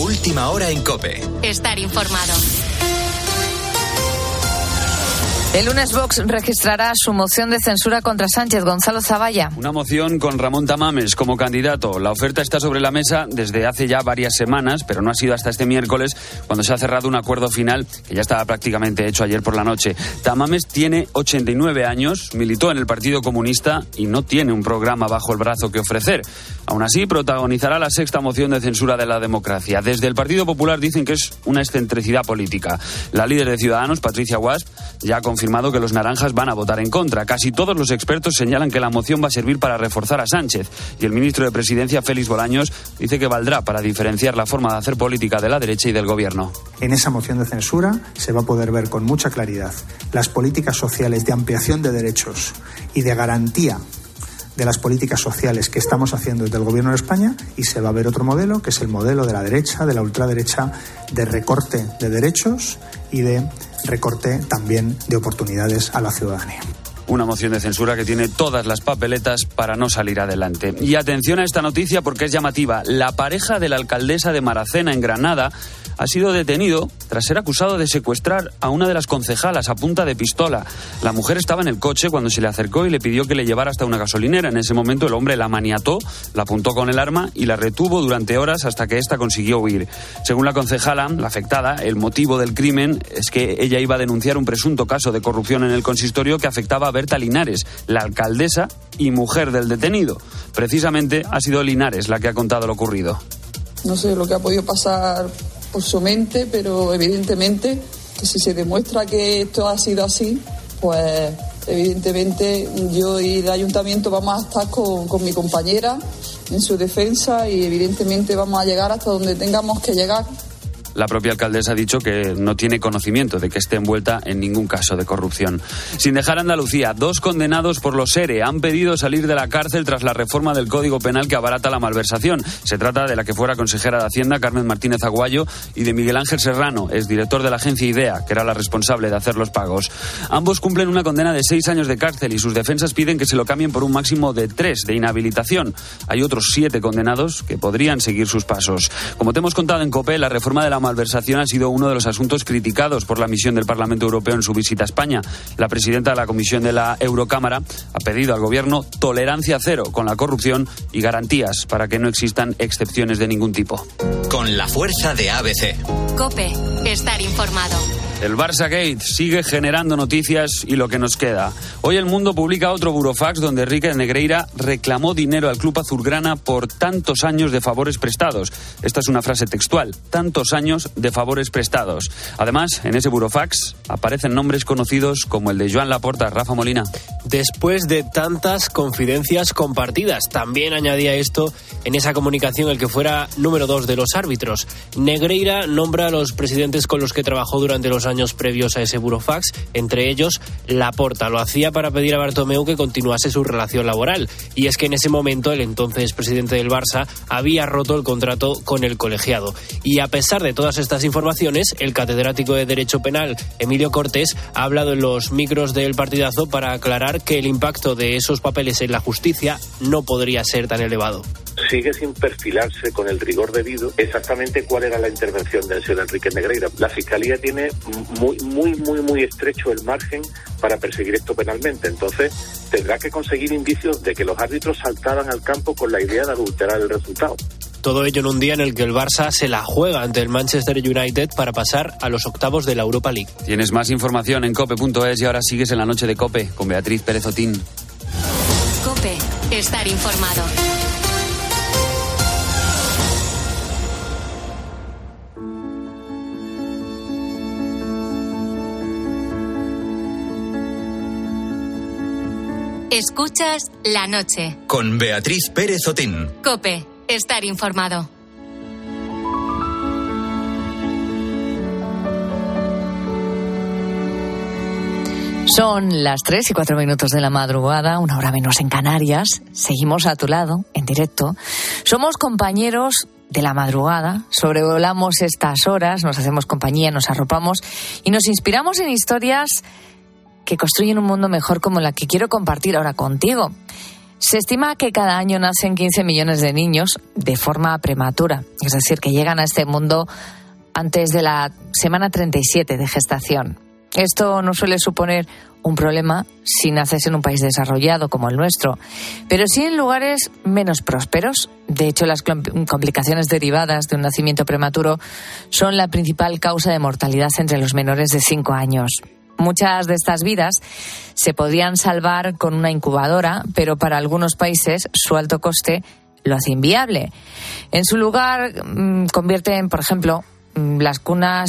Última hora en COPE. Estar informado. El lunes Vox registrará su moción de censura contra Sánchez. Gonzalo Zavalla. Una moción con Ramón Tamames como candidato. La oferta está sobre la mesa desde hace ya varias semanas, pero no ha sido hasta este miércoles cuando se ha cerrado un acuerdo final que ya estaba prácticamente hecho ayer por la noche. Tamames tiene 89 años, militó en el Partido Comunista y no tiene un programa bajo el brazo que ofrecer. Aún así, protagonizará la sexta moción de censura de la democracia. Desde el Partido Popular dicen que es una excentricidad política. La líder de Ciudadanos, Patricia Guasp, ya ha confirmado que los naranjas van a votar en contra. Casi todos los expertos señalan que la moción va a servir para reforzar a Sánchez. Y el ministro de Presidencia, Félix Bolaños, dice que valdrá para diferenciar la forma de hacer política de la derecha y del gobierno. En esa moción de censura se va a poder ver con mucha claridad las políticas sociales de ampliación de derechos y de garantía de las políticas sociales que estamos haciendo desde el Gobierno de España, y se va a ver otro modelo, que es el modelo de la derecha, de la ultraderecha, de recorte de derechos y de recorte también de oportunidades a la ciudadanía. Una moción de censura que tiene todas las papeletas para no salir adelante. Y atención a esta noticia porque es llamativa. La pareja de la alcaldesa de Maracena, en Granada, ha sido detenido tras ser acusado de secuestrar a una de las concejalas a punta de pistola. La mujer estaba en el coche cuando se le acercó y le pidió que le llevara hasta una gasolinera. En ese momento el hombre la maniató, la apuntó con el arma y la retuvo durante horas hasta que ésta consiguió huir. Según la concejala, la afectada, el motivo del crimen es que ella iba a denunciar un presunto caso de corrupción en el consistorio que afectaba a Berta Linares, la alcaldesa y mujer del detenido. Precisamente ha sido Linares la que ha contado lo ocurrido. No sé lo que ha podido pasar por su mente, pero evidentemente que si se demuestra que esto ha sido así, pues evidentemente yo y el ayuntamiento vamos a estar con mi compañera en su defensa y evidentemente vamos a llegar hasta donde tengamos que llegar. La propia alcaldesa ha dicho que no tiene conocimiento de que esté envuelta en ningún caso de corrupción. Sin dejar Andalucía, 2 condenados por los ERE han pedido salir de la cárcel tras la reforma del Código Penal que abarata la malversación. Se trata de la que fuera consejera de Hacienda, Carmen Martínez Aguayo, y de Miguel Ángel Serrano, exdirector de la agencia IDEA, que era la responsable de hacer los pagos. Ambos cumplen una condena de 6 años de cárcel y sus defensas piden que se lo cambien por un máximo de 3 de inhabilitación. Hay otros 7 condenados que podrían seguir sus pasos. Como te hemos contado en COPE, la reforma de la malversación ha sido uno de los asuntos criticados por la misión del Parlamento Europeo en su visita a España. La presidenta de la Comisión de la Eurocámara ha pedido al Gobierno tolerancia cero con la corrupción y garantías para que no existan excepciones de ningún tipo. Con la fuerza de ABC. COPE. Estar informado. El Barça Gate sigue generando noticias y lo que nos queda. Hoy El Mundo publica otro burofax donde Enrique Negreira reclamó dinero al club azulgrana por tantos años de favores prestados. Esta es una frase textual, tantos años de favores prestados. Además, en ese burofax aparecen nombres conocidos como el de Joan Laporta. Rafa Molina. Después de tantas confidencias compartidas, también añadía esto en esa comunicación el que fuera número 2 de los árbitros. Negreira nombra a los presidentes con los que trabajó durante los años previos a ese burofax, entre ellos Laporta. Lo hacía para pedir a Bartomeu que continuase su relación laboral. Y es que en ese momento el entonces presidente del Barça había roto el contrato con el colegiado. Y a pesar de todas estas informaciones, el catedrático de Derecho Penal, Emilio Cortés, ha hablado en los micros del Partidazo para aclarar que el impacto de esos papeles en la justicia no podría ser tan elevado. Sigue sin perfilarse con el rigor debido exactamente cuál era la intervención del señor Enrique Negreira. La Fiscalía tiene muy estrecho el margen para perseguir esto penalmente. Entonces tendrá que conseguir indicios de que los árbitros saltaban al campo con la idea de adulterar el resultado. Todo ello en un día en el que el Barça se la juega ante el Manchester United para pasar a los octavos de la Europa League. Tienes más información en cope.es y ahora sigues en la noche de COPE con Beatriz Pérez Otín. COPE. Estar informado. Escuchas La Noche. Con Beatriz Pérez Otín. COPE. Estar informado. Son las 3:04 de la madrugada, 1 hora menos en Canarias. Seguimos a tu lado, en directo. Somos compañeros de la madrugada, sobrevolamos estas horas, nos hacemos compañía, nos arropamos y nos inspiramos en historias que construyen un mundo mejor como la que quiero compartir ahora contigo. Se estima que cada año nacen 15 millones de niños de forma prematura, es decir, que llegan a este mundo antes de la semana 37 de gestación. Esto no suele suponer un problema si naces en un país desarrollado como el nuestro, pero sí en lugares menos prósperos. De hecho, las complicaciones derivadas de un nacimiento prematuro son la principal causa de mortalidad entre los menores de 5 años. Muchas de estas vidas se podrían salvar con una incubadora, pero para algunos países su alto coste lo hace inviable. En su lugar, convierten, por ejemplo, las cunas,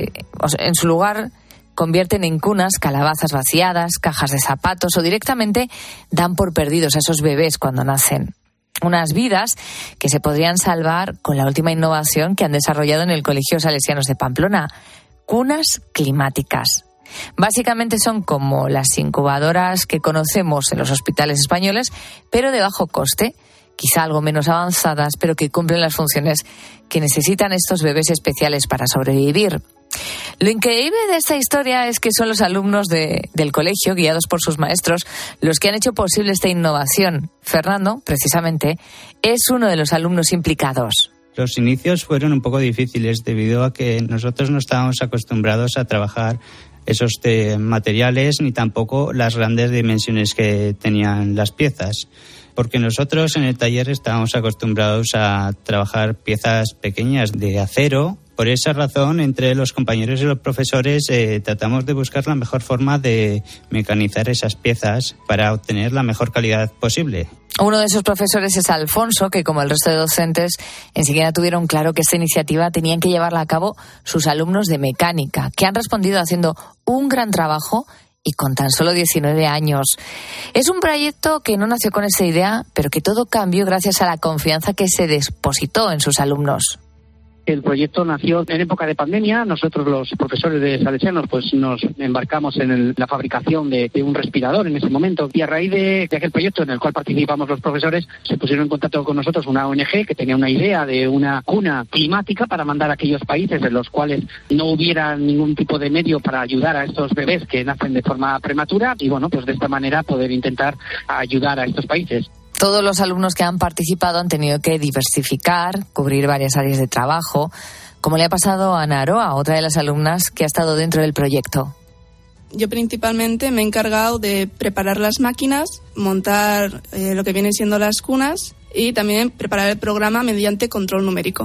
convierten en cunas calabazas vaciadas, cajas de zapatos o directamente dan por perdidos a esos bebés cuando nacen. Unas vidas que se podrían salvar con la última innovación que han desarrollado en el Colegio Salesianos de Pamplona, cunas climáticas. Básicamente son como las incubadoras que conocemos en los hospitales españoles, pero de bajo coste, quizá algo menos avanzadas, pero que cumplen las funciones que necesitan estos bebés especiales para sobrevivir. Lo increíble de esta historia es que son los alumnos del colegio, guiados por sus maestros, los que han hecho posible esta innovación. Fernando, precisamente, es uno de los alumnos implicados. Los inicios fueron un poco difíciles debido a que nosotros no estábamos acostumbrados a trabajar esos materiales ni tampoco las grandes dimensiones que tenían las piezas. Porque nosotros en el taller estábamos acostumbrados a trabajar piezas pequeñas de acero. Por esa razón, entre los compañeros y los profesores tratamos de buscar la mejor forma de mecanizar esas piezas para obtener la mejor calidad posible. Uno de esos profesores es Alfonso, que como el resto de docentes enseguida tuvieron claro que esta iniciativa tenían que llevarla a cabo sus alumnos de mecánica, que han respondido haciendo un gran trabajo y con tan solo 19 años. Es un proyecto que no nació con esa idea, pero que todo cambió gracias a la confianza que se depositó en sus alumnos. El proyecto nació en época de pandemia. Nosotros, los profesores de Salesianos, pues nos embarcamos en la fabricación de un respirador en ese momento. Y a raíz de aquel proyecto en el cual participamos los profesores, se pusieron en contacto con nosotros una ONG que tenía una idea de una cuna climática para mandar a aquellos países en los cuales no hubiera ningún tipo de medio para ayudar a estos bebés que nacen de forma prematura. Y bueno, pues de esta manera poder intentar ayudar a estos países. Todos los alumnos que han participado han tenido que diversificar, cubrir varias áreas de trabajo, como le ha pasado a Ana Aroa, otra de las alumnas que ha estado dentro del proyecto. Yo principalmente me he encargado de preparar las máquinas, montar lo que vienen siendo las cunas y también preparar el programa mediante control numérico.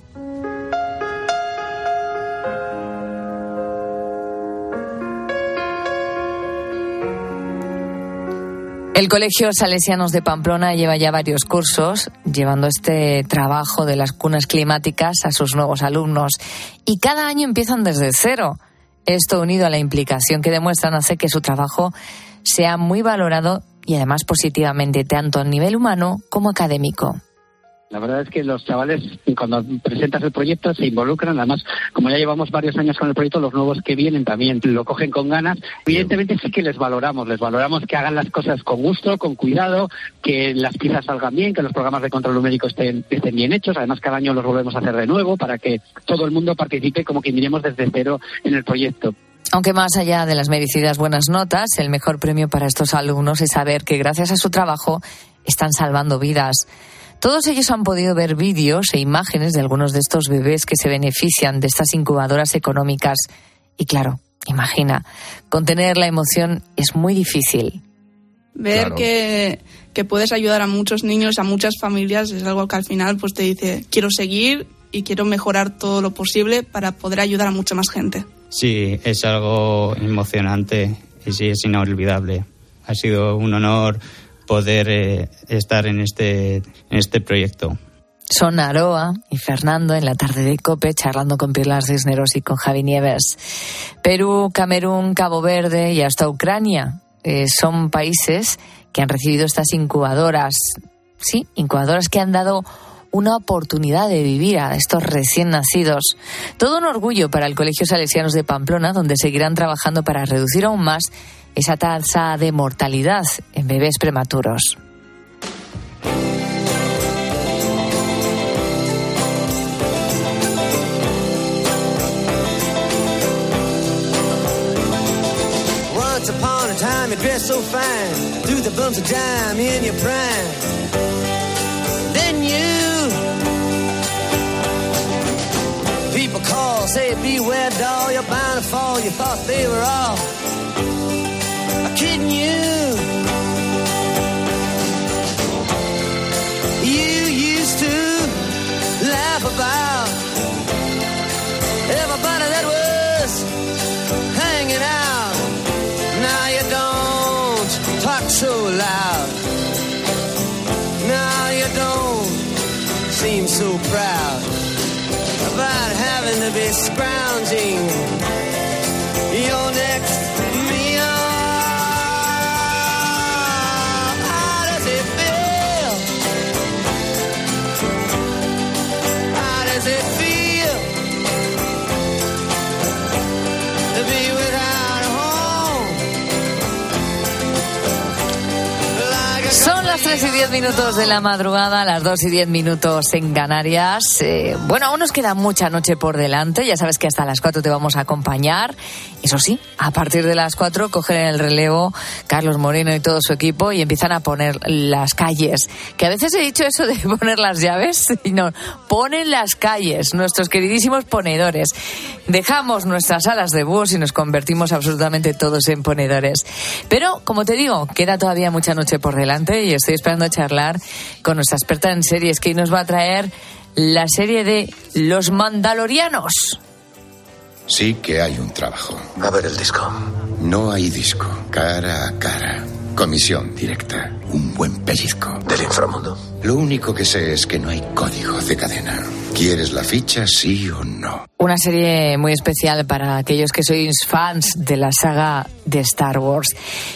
El Colegio Salesianos de Pamplona lleva ya varios cursos llevando este trabajo de las cunas climáticas a sus nuevos alumnos y cada año empiezan desde cero. Esto, unido a la implicación que demuestran, hace que su trabajo sea muy valorado y además positivamente, tanto a nivel humano como académico. La verdad es que los chavales, cuando presentas el proyecto, se involucran. Además, como ya llevamos varios años con el proyecto, los nuevos que vienen también lo cogen con ganas. Evidentemente sí que les valoramos que hagan las cosas con gusto, con cuidado, que las piezas salgan bien, que los programas de control numérico estén bien hechos. Además, cada año los volvemos a hacer de nuevo para que todo el mundo participe como que miremos desde cero en el proyecto. Aunque más allá de las merecidas buenas notas, el mejor premio para estos alumnos es saber que gracias a su trabajo están salvando vidas. Todos ellos han podido ver vídeos e imágenes de algunos de estos bebés que se benefician de estas incubadoras económicas. Y claro, imagina, contener la emoción es muy difícil. Ver que puedes ayudar a muchos niños, a muchas familias, es algo que al final pues te dice, quiero seguir y quiero mejorar todo lo posible para poder ayudar a mucha más gente. Sí, es algo emocionante y sí, es inolvidable. Ha sido un honor poder estar en este proyecto. Son Aroa y Fernando en la tarde de COPE charlando con Pilar Cisneros y con Javi Nieves. Perú, Camerún, Cabo Verde y hasta Ucrania son países que han recibido estas incubadoras. Sí, incubadoras que han dado una oportunidad de vivir a estos recién nacidos. Todo un orgullo para el Colegio Salesianos de Pamplona, donde seguirán trabajando para reducir aún más esa tasa de mortalidad en bebés prematuros. Once upon a time time you dress so fine, through the bumps of time in your prime. Then you, people call, say beware doll, you're bound to fall, you thought they were all kidding you. You used to laugh about everybody that was hanging out. Now you don't talk so loud. Now you don't seem so proud about having to be scrounging your next meal. How does it feel? How does it feel to be without a home? Son las 3:10 de la madrugada, las 2:10 en Canarias. Bueno, aún nos queda mucha noche por delante. Ya sabes que hasta las 4 te vamos a acompañar. Eso sí, a partir de las 4 cogen el relevo Carlos Moreno y todo su equipo y empiezan a poner las calles. Que a veces he dicho eso de poner las llaves y no, ponen las calles, nuestros queridísimos ponedores. Dejamos nuestras alas de búhos y nos convertimos absolutamente todos en ponedores. Pero, como te digo, queda todavía mucha noche por delante y estoy esperando charlar con nuestra experta en series que hoy nos va a traer la serie de Los Mandalorianos. Sí que hay un trabajo. A ver el disco. No hay disco. Cara a cara. Comisión directa. Un buen pellizco. Del inframundo. Lo único que sé es que no hay código de cadena. ¿Quieres la ficha, sí o no? Una serie muy especial para aquellos que sois fans de la saga de Star Wars.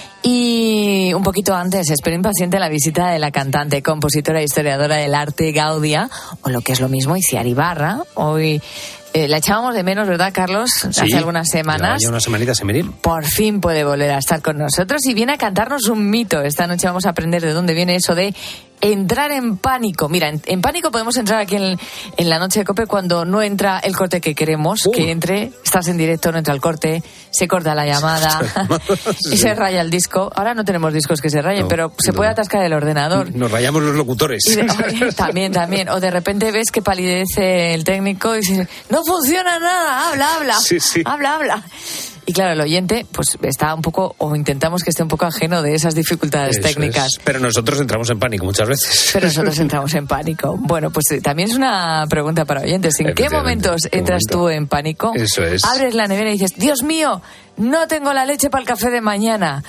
Y un poquito antes, espero impaciente la visita de la cantante, compositora e historiadora del arte Gaudia, o lo que es lo mismo, Itziar Ibarra. Hoy la echábamos de menos, ¿verdad, Carlos? Sí, hace algunas semanas. Ya unas semanitas en venir. Por fin puede volver a estar con nosotros y viene a cantarnos un mito. Esta noche vamos a aprender de dónde viene eso de entrar en pánico. Mira, en pánico podemos entrar aquí en la noche de COPE cuando no entra el corte que queremos que entre. Estás en directo, no entra el corte, se corta la llamada y se raya el disco. Ahora no tenemos discos que se rayen, pero se puede atascar el ordenador. Nos rayamos los locutores. También. O de repente ves que palidece el técnico y dice, no funciona nada, habla. Sí. Habla. Y claro, el oyente pues está un poco, o intentamos que esté un poco ajeno de esas dificultades técnicas. Pero nosotros entramos en pánico muchas veces. Bueno, pues también es una pregunta para oyentes. ¿En qué momentos entras tú en pánico? Eso es. Abres la nevera y dices, Dios mío, no tengo la leche para el café de mañana.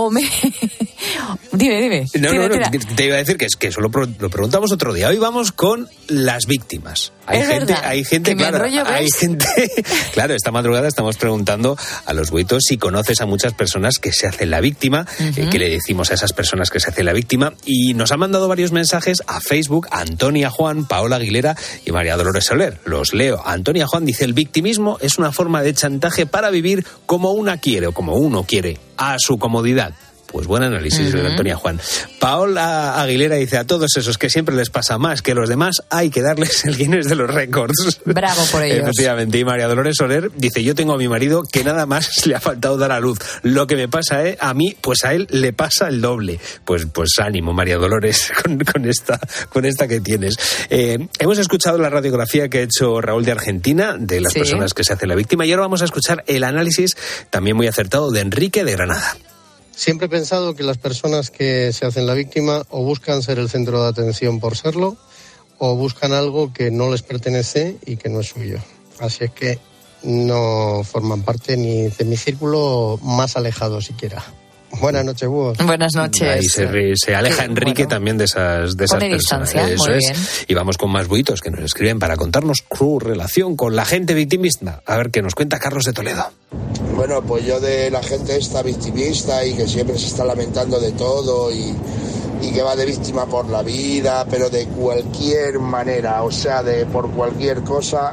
Dime. No, te iba a decir que eso lo preguntamos otro día. Hoy vamos con las víctimas. Hay gente, claro, esta madrugada estamos preguntando a los buitos si conoces a muchas personas que se hacen la víctima, que le decimos a esas personas que se hacen la víctima, y nos han mandado varios mensajes a Facebook, Antonia Juan, Paola Aguilera y María Dolores Soler. Los leo. Antonia Juan dice, el victimismo es una forma de chantaje para vivir como uno quiere, a su comodidad. Pues buen análisis de Antonia Juan. Paola Aguilera dice, a todos esos que siempre les pasa más que los demás, hay que darles el Guinness de los récords. Bravo por ellos. Efectivamente. Y María Dolores Soler dice, yo tengo a mi marido que nada más le ha faltado dar a luz. Lo que me pasa a mí, pues a él le pasa el doble. Pues ánimo, María Dolores, con esta que tienes. Hemos escuchado la radiografía que ha hecho Raúl de Argentina de las personas que se hacen la víctima, y ahora vamos a escuchar el análisis también muy acertado de Enrique de Granada. Siempre he pensado que las personas que se hacen la víctima o buscan ser el centro de atención por serlo, o buscan algo que no les pertenece y que no es suyo. Así es que no forman parte ni de mi círculo más alejado siquiera. Buenas noches, búhos. Buenas noches. Ahí se aleja Enrique también de esas personas. Distancia, eso muy es. Bien. Y vamos con más buitos que nos escriben para contarnos su relación con la gente victimista. A ver qué nos cuenta Carlos de Toledo. Bueno, pues yo de la gente esta victimista y que siempre se está lamentando de todo y que va de víctima por la vida, pero de cualquier manera, o sea, por cualquier cosa.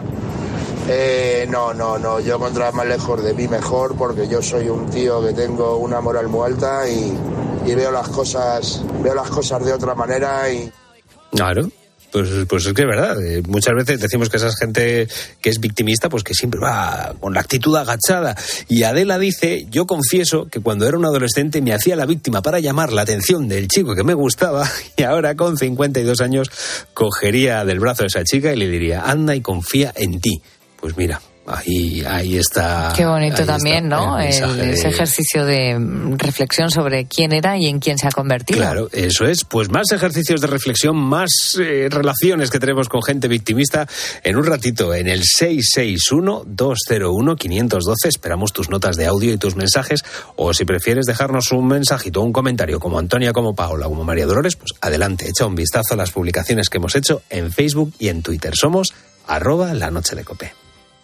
No, yo contra más lejos de mí mejor, porque yo soy un tío que tengo una moral muy alta y veo las cosas de otra manera y... Claro. Pues es que es verdad. Muchas veces decimos que esa gente que es victimista, pues que siempre va con la actitud agachada. Y Adela dice: yo confieso que cuando era un adolescente me hacía la víctima para llamar la atención del chico que me gustaba, y ahora con 52 años cogería del brazo a esa chica y le diría: anda y confía en ti. Pues mira, ahí está. Qué bonito también, ¿no? Ese ejercicio de reflexión sobre quién era y en quién se ha convertido. Claro, eso es. Pues más ejercicios de reflexión, más relaciones que tenemos con gente victimista en un ratito, en el 661-201-512. Esperamos tus notas de audio y tus mensajes, o si prefieres dejarnos un mensajito, un comentario, como Antonia, como Paola, como María Dolores, pues adelante, echa un vistazo a las publicaciones que hemos hecho en Facebook y en Twitter. Somos @lanochedecope.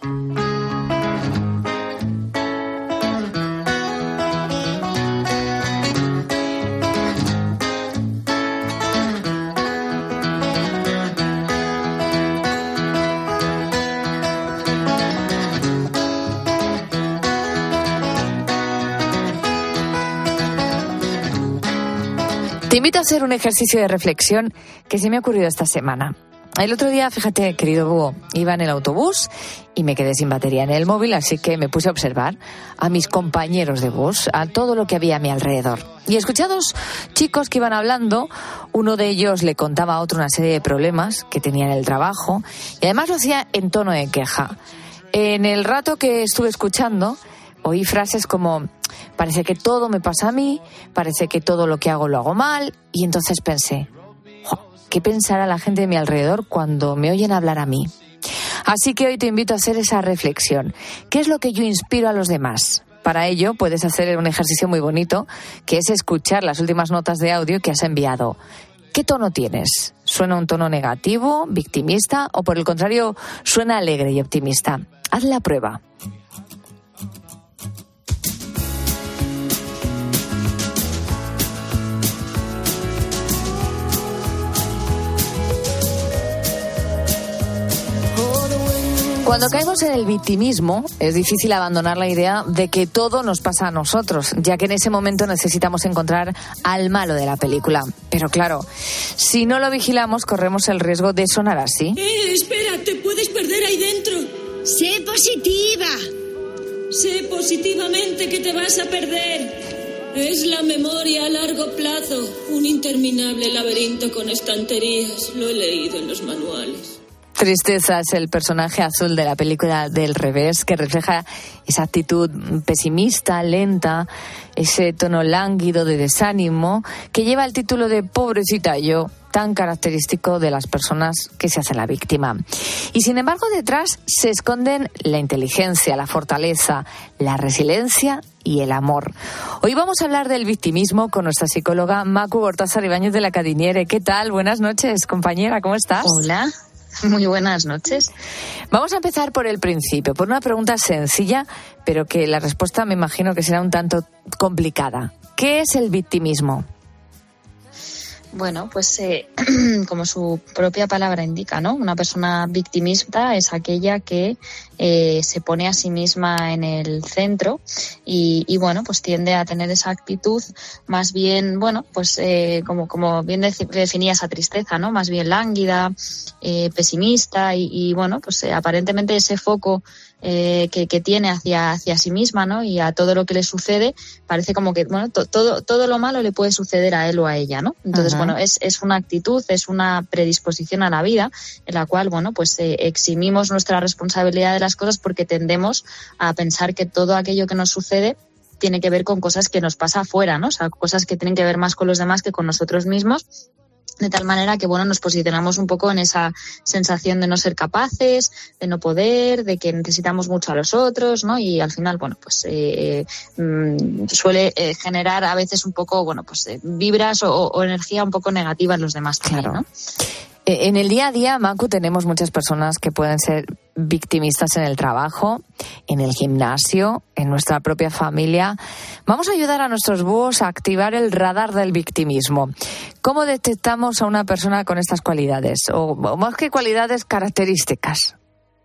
Te invito a hacer un ejercicio de reflexión que se me ha ocurrido esta semana. El otro día, fíjate, querido Búho, iba en el autobús y me quedé sin batería en el móvil, así que me puse a observar a mis compañeros de bus, a todo lo que había a mi alrededor. Y escuché a dos chicos que iban hablando. Uno de ellos le contaba a otro una serie de problemas que tenía en el trabajo y además lo hacía en tono de queja. En el rato que estuve escuchando, oí frases como: parece que todo me pasa a mí, parece que todo lo que hago lo hago mal, y entonces pensé: ¿qué pensará la gente de mi alrededor cuando me oyen hablar a mí? Así que hoy te invito a hacer esa reflexión. ¿Qué es lo que yo inspiro a los demás? Para ello puedes hacer un ejercicio muy bonito, que es escuchar las últimas notas de audio que has enviado. ¿Qué tono tienes? ¿Suena un tono negativo, victimista, o por el contrario, suena alegre y optimista? Haz la prueba. Cuando caemos en el victimismo, es difícil abandonar la idea de que todo nos pasa a nosotros, ya que en ese momento necesitamos encontrar al malo de la película. Pero claro, si no lo vigilamos, corremos el riesgo de sonar así. Espera, te puedes perder ahí dentro. Sé positiva. Sé positivamente que te vas a perder. Es la memoria a largo plazo, un interminable laberinto con estanterías. Lo he leído en los manuales. Tristeza es el personaje azul de la película Del Revés, que refleja esa actitud pesimista, lenta, ese tono lánguido de desánimo que lleva el título de Pobrecita yo, tan característico de las personas que se hacen la víctima. Y sin embargo, detrás se esconden la inteligencia, la fortaleza, la resiliencia y el amor. Hoy vamos a hablar del victimismo con nuestra psicóloga Macu Gortázar Ibáñez de la Cadiniere. ¿Qué tal? Buenas noches, compañera, ¿cómo estás? Hola. Muy buenas noches. Vamos a empezar por el principio, por una pregunta sencilla, pero que la respuesta me imagino que será un tanto complicada. ¿Qué es el victimismo? Bueno, pues como su propia palabra indica, ¿no? Una persona victimista es aquella que se pone a sí misma en el centro y bueno, pues tiende a tener esa actitud más bien, bueno, pues como bien definía esa tristeza, ¿no? Más bien lánguida, pesimista y bueno, pues aparentemente ese foco que tiene hacia sí misma, ¿no? Y a todo lo que le sucede, parece como que, bueno, todo lo malo le puede suceder a él o a ella, ¿no? Entonces, bueno, es una actitud, es una predisposición a la vida en la cual, bueno, pues eximimos nuestra responsabilidad de las cosas porque tendemos a pensar que todo aquello que nos sucede tiene que ver con cosas que nos pasa afuera, ¿no? O sea, cosas que tienen que ver más con los demás que con nosotros mismos. De tal manera que, bueno, nos posicionamos un poco en esa sensación de no ser capaces, de no poder, de que necesitamos mucho a los otros, ¿no? Y al final, bueno, pues suele generar a veces un poco, bueno, pues vibras o energía un poco negativa en los demás también, claro, ¿no? En el día a día, Macu, tenemos muchas personas que pueden ser victimistas en el trabajo, en el gimnasio, en nuestra propia familia. Vamos a ayudar a nuestros búhos a activar el radar del victimismo. ¿Cómo detectamos a una persona con estas cualidades? O más que cualidades, características.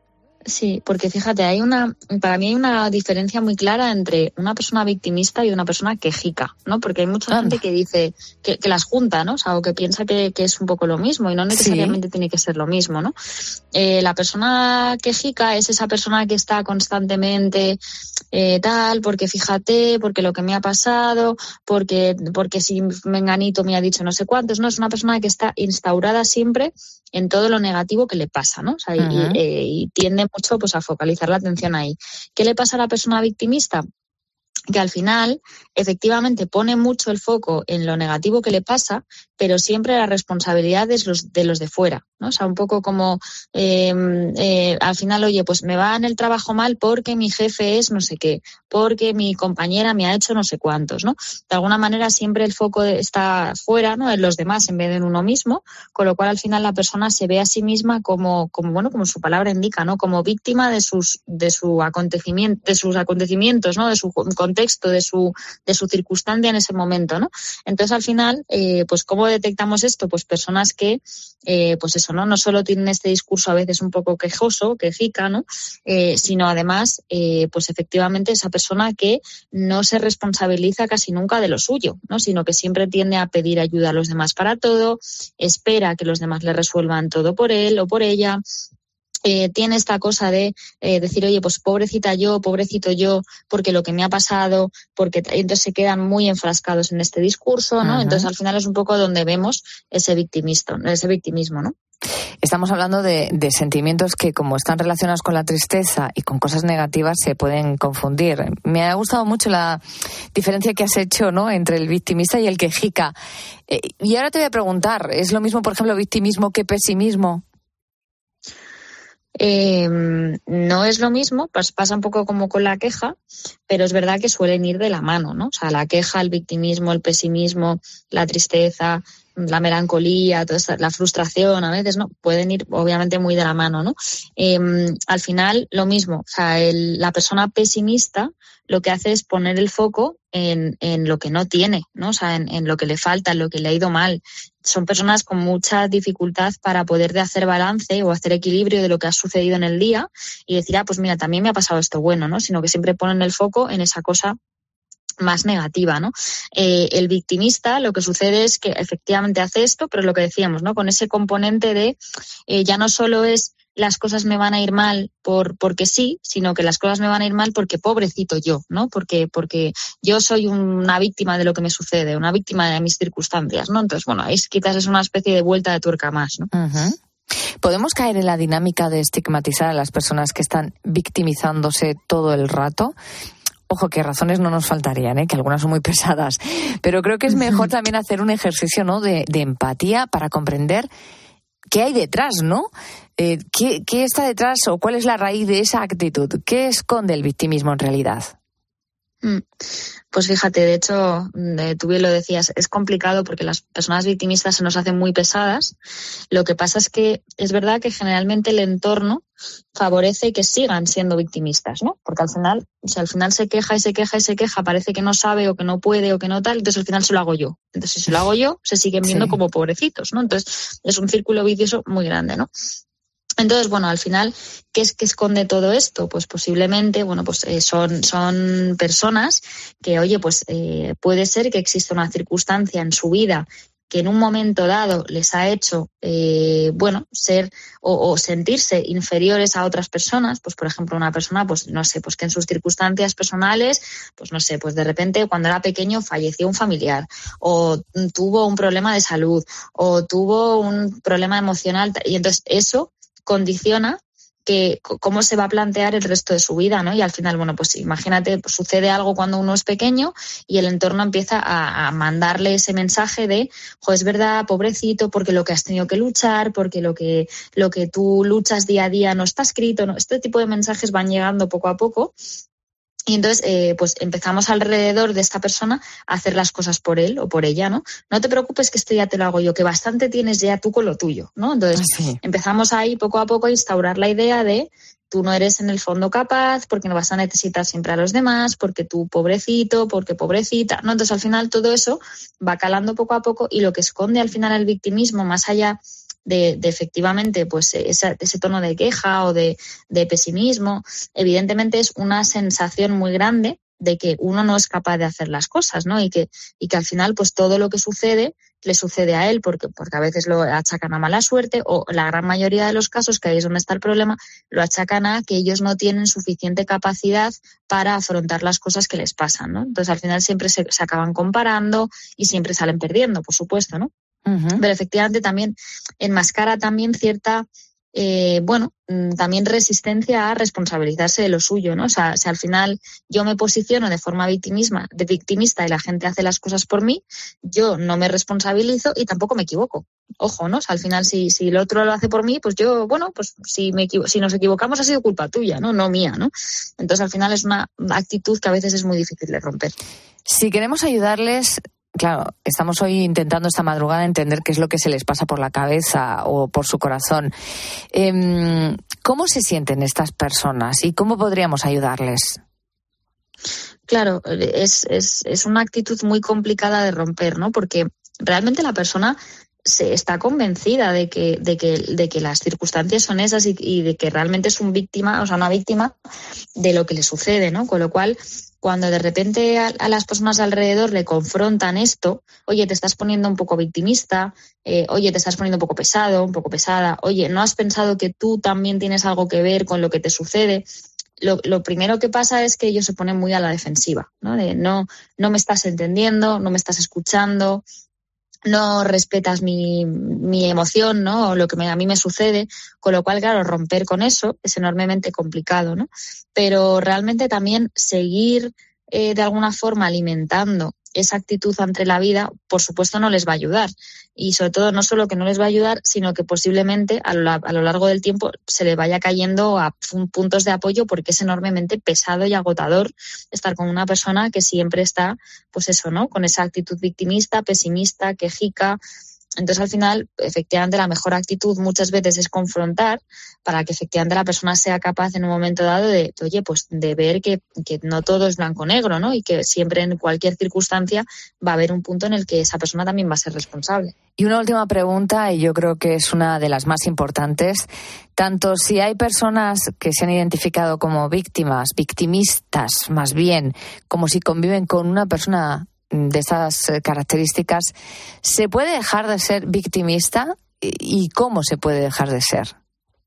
Sí, porque fíjate, para mí hay una diferencia muy clara entre una persona victimista y una persona quejica, ¿no? Porque hay mucha gente que dice que las junta, ¿no? O sea, o que piensa que es un poco lo mismo y no necesariamente tiene que ser lo mismo, ¿no? La persona quejica es esa persona que está constantemente porque fíjate, porque lo que me ha pasado, porque si menganito me ha dicho no sé cuántos, ¿no? Es una persona que está instaurada siempre en todo lo negativo que le pasa, ¿no? O sea, y tiende mucho pues a focalizar la atención ahí. ¿Qué le pasa a la persona victimista? Que al final, efectivamente, pone mucho el foco en lo negativo que le pasa, pero siempre la responsabilidad es de los de fuera, ¿no? O sea, un poco como al final, oye, pues me va en el trabajo mal porque mi jefe es no sé qué, porque mi compañera me ha hecho no sé cuántos, ¿no? De alguna manera siempre el foco está fuera, ¿no? En los demás en vez de en uno mismo, con lo cual al final la persona se ve a sí misma como su palabra indica, ¿no? Como víctima de sus acontecimientos, ¿no? De su contexto, de su circunstancia en ese momento, ¿no? Entonces al final, pues ¿cómo detectamos esto? Pues personas que, pues eso, ¿no? No solo tienen este discurso a veces un poco quejoso, quejica, ¿no? Sino además, pues efectivamente esa persona que no se responsabiliza casi nunca de lo suyo, ¿no? Sino que siempre tiende a pedir ayuda a los demás para todo, espera que los demás le resuelvan todo por él o por ella. Tiene esta cosa de decir, oye, pues pobrecita yo, pobrecito yo, porque lo que me ha pasado, porque entonces se quedan muy enfrascados en este discurso, ¿no? Entonces al final es un poco donde vemos ese victimismo, ¿no? Estamos hablando de sentimientos que, como están relacionados con la tristeza y con cosas negativas, se pueden confundir. Me ha gustado mucho la diferencia que has hecho, ¿no?, entre el victimista y el quejica. Y ahora te voy a preguntar, ¿es lo mismo, por ejemplo, victimismo que pesimismo? No es lo mismo, pues pasa un poco como con la queja, pero es verdad que suelen ir de la mano, ¿no? O sea, la queja, el victimismo, el pesimismo, la tristeza, la melancolía, toda esta, la frustración a veces, ¿no? Pueden ir obviamente muy de la mano, ¿no? Al final lo mismo, o sea, la persona pesimista lo que hace es poner el foco en lo que no tiene, ¿no? O sea, en lo que le falta, en lo que le ha ido mal. Son personas con mucha dificultad para poder hacer balance o hacer equilibrio de lo que ha sucedido en el día y decir, pues mira, también me ha pasado esto bueno, ¿no? Sino que siempre ponen el foco en esa cosa más negativa, ¿no? El victimista lo que sucede es que efectivamente hace esto, pero lo que decíamos, ¿no? Con ese componente de ya no solo es las cosas me van a ir mal porque sí, sino que las cosas me van a ir mal porque pobrecito yo, ¿no? Porque yo soy una víctima de lo que me sucede, una víctima de mis circunstancias, ¿no? Entonces, bueno, ahí quizás es una especie de vuelta de tuerca más, ¿no? Uh-huh. ¿Podemos caer en la dinámica de estigmatizar a las personas que están victimizándose todo el rato? Ojo, que razones no nos faltarían, que algunas son muy pesadas, pero creo que es mejor también hacer un ejercicio, ¿no?, de empatía para comprender qué hay detrás, ¿no? ¿Qué está detrás o cuál es la raíz de esa actitud? ¿Qué esconde el victimismo en realidad? Pues fíjate, de hecho, tú bien lo decías, es complicado porque las personas victimistas se nos hacen muy pesadas. Lo que pasa es que es verdad que generalmente el entorno favorece que sigan siendo victimistas, ¿no? Porque al final, si al final se queja y se queja y se queja, parece que no sabe o que no puede o que no tal, entonces al final se lo hago yo. Entonces si se lo hago yo, se siguen viendo como pobrecitos, ¿no? Entonces es un círculo vicioso muy grande, ¿no? Entonces, bueno, al final, ¿qué es que esconde todo esto? Pues posiblemente, bueno, pues son personas que, oye, pues puede ser que exista una circunstancia en su vida que en un momento dado les ha hecho, ser o sentirse inferiores a otras personas. Pues, por ejemplo, una persona, pues no sé, pues que en sus circunstancias personales, pues no sé, pues de repente cuando era pequeño falleció un familiar o tuvo un problema de salud o tuvo un problema emocional y entonces eso condiciona que cómo se va a plantear el resto de su vida, ¿no? Y al final, bueno, pues imagínate, pues sucede algo cuando uno es pequeño y el entorno empieza a mandarle ese mensaje de, es verdad, pobrecito, porque lo que has tenido que luchar, porque lo que tú luchas día a día no está escrito, ¿no? Este tipo de mensajes van llegando poco a poco. Y entonces, pues empezamos alrededor de esta persona a hacer las cosas por él o por ella, ¿no? No te preocupes que esto ya te lo hago yo, que bastante tienes ya tú con lo tuyo, ¿no? Entonces, empezamos ahí poco a poco a instaurar la idea de tú no eres en el fondo capaz, porque no vas a necesitar siempre a los demás, porque tú pobrecito, porque pobrecita, ¿no? Entonces, al final todo eso va calando poco a poco y lo que esconde al final el victimismo, más allá efectivamente pues ese tono de queja o de pesimismo, evidentemente es una sensación muy grande de que uno no es capaz de hacer las cosas, ¿no? Y que al final pues todo lo que sucede le sucede a él porque a veces lo achacan a mala suerte, o la gran mayoría de los casos, que ahí es donde está el problema, lo achacan a que ellos no tienen suficiente capacidad para afrontar las cosas que les pasan, ¿no? Entonces al final siempre se acaban comparando y siempre salen perdiendo, por supuesto, ¿no? Uh-huh. Pero efectivamente también enmascara también cierta también resistencia a responsabilizarse de lo suyo, ¿no? O sea, si al final yo me posiciono de forma victimista y la gente hace las cosas por mí, yo no me responsabilizo y tampoco me equivoco. Ojo, ¿no? O sea, al final si el otro lo hace por mí, pues yo, pues si nos equivocamos ha sido culpa tuya, ¿no? No mía, ¿no? Entonces al final es una actitud que a veces es muy difícil de romper. Si queremos ayudarles, claro, estamos hoy intentando esta madrugada entender qué es lo que se les pasa por la cabeza o por su corazón. ¿Cómo se sienten estas personas y cómo podríamos ayudarles? Claro, es una actitud muy complicada de romper, ¿no? Porque realmente la persona está convencida de que las circunstancias son esas y de que realmente es una víctima de lo que le sucede, ¿no? Con lo cual, cuando de repente a las personas alrededor le confrontan esto, oye, te estás poniendo un poco victimista, oye, te estás poniendo un poco pesado, un poco pesada, oye, ¿no has pensado que tú también tienes algo que ver con lo que te sucede? Lo primero que pasa es que ellos se ponen muy a la defensiva, ¿no? De no me estás entendiendo, no me estás escuchando, no respetas mi emoción, ¿no? O lo que a mí me sucede, con lo cual, claro, romper con eso es enormemente complicado, ¿no? Pero realmente también seguir de alguna forma alimentando esa actitud ante la vida, por supuesto no les va a ayudar. Y sobre todo, no solo que no les va a ayudar, sino que posiblemente a lo largo del tiempo se le vaya cayendo a puntos de apoyo, porque es enormemente pesado y agotador estar con una persona que siempre está, pues eso, ¿no? Con esa actitud victimista, pesimista, quejica. Entonces, al final, efectivamente, la mejor actitud muchas veces es confrontar para que efectivamente la persona sea capaz en un momento dado de ver que no todo es blanco-negro, ¿no? Y que siempre en cualquier circunstancia va a haber un punto en el que esa persona también va a ser responsable. Y una última pregunta, y yo creo que es una de las más importantes. Tanto si hay personas que se han identificado como víctimas, victimistas más bien, como si conviven con una persona de estas características, ¿se puede dejar de ser victimista? ¿Y cómo se puede dejar de ser?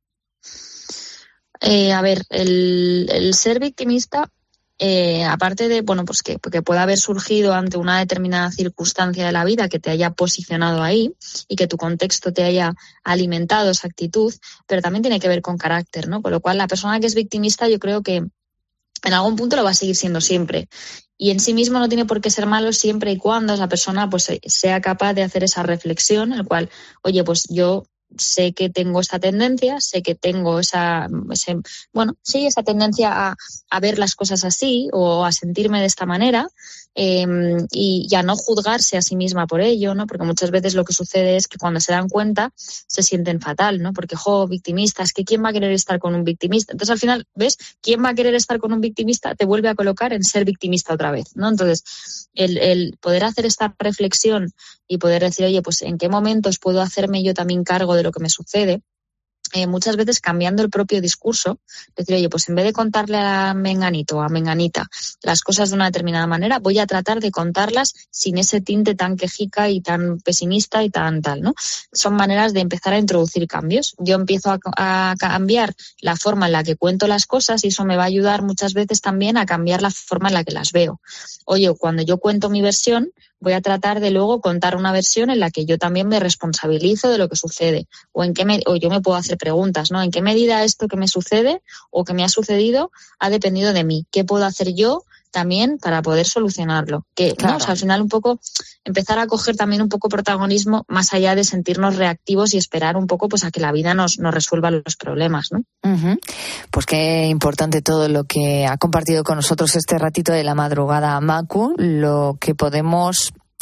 El ser victimista, aparte de pues que pueda haber surgido ante una determinada circunstancia de la vida que te haya posicionado ahí y que tu contexto te haya alimentado esa actitud, pero también tiene que ver con carácter, ¿no? Con lo cual la persona que es victimista, yo creo que en algún punto lo va a seguir siendo siempre. Y en sí mismo no tiene por qué ser malo siempre y cuando esa persona pues sea capaz de hacer esa reflexión, en el cual, oye, pues yo sé que tengo esta tendencia, sé que tengo esa tendencia a ver las cosas así o a sentirme de esta manera, y a no juzgarse a sí misma por ello, ¿no? Porque muchas veces lo que sucede es que cuando se dan cuenta se sienten fatal, ¿no? Porque, victimistas, que ¿quién va a querer estar con un victimista? Entonces, al final, ¿ves? ¿Quién va a querer estar con un victimista? Te vuelve a colocar en ser victimista otra vez, ¿no? Entonces, el poder hacer esta reflexión y poder decir, oye, pues ¿en qué momentos puedo hacerme yo también cargo de lo que me sucede? Muchas veces cambiando el propio discurso, decir, oye, pues en vez de contarle a menganito o a menganita las cosas de una determinada manera, voy a tratar de contarlas sin ese tinte tan quejica y tan pesimista y tan tal, ¿no? Son maneras de empezar a introducir cambios. Yo empiezo a cambiar la forma en la que cuento las cosas y eso me va a ayudar muchas veces también a cambiar la forma en la que las veo. Oye, cuando yo cuento mi versión, voy a tratar de luego contar una versión en la que yo también me responsabilizo de lo que sucede o yo me puedo hacer preguntas, ¿no? ¿En qué medida esto que me sucede o que me ha sucedido ha dependido de mí? ¿Qué puedo hacer yo también para poder solucionarlo? Claro. ¿No? O sea, al final un poco empezar a coger también un poco protagonismo más allá de sentirnos reactivos y esperar un poco pues a que la vida nos resuelva los problemas, ¿no? Uh-huh. Pues qué importante todo lo que ha compartido con nosotros este ratito de la madrugada, Macu, lo que podemos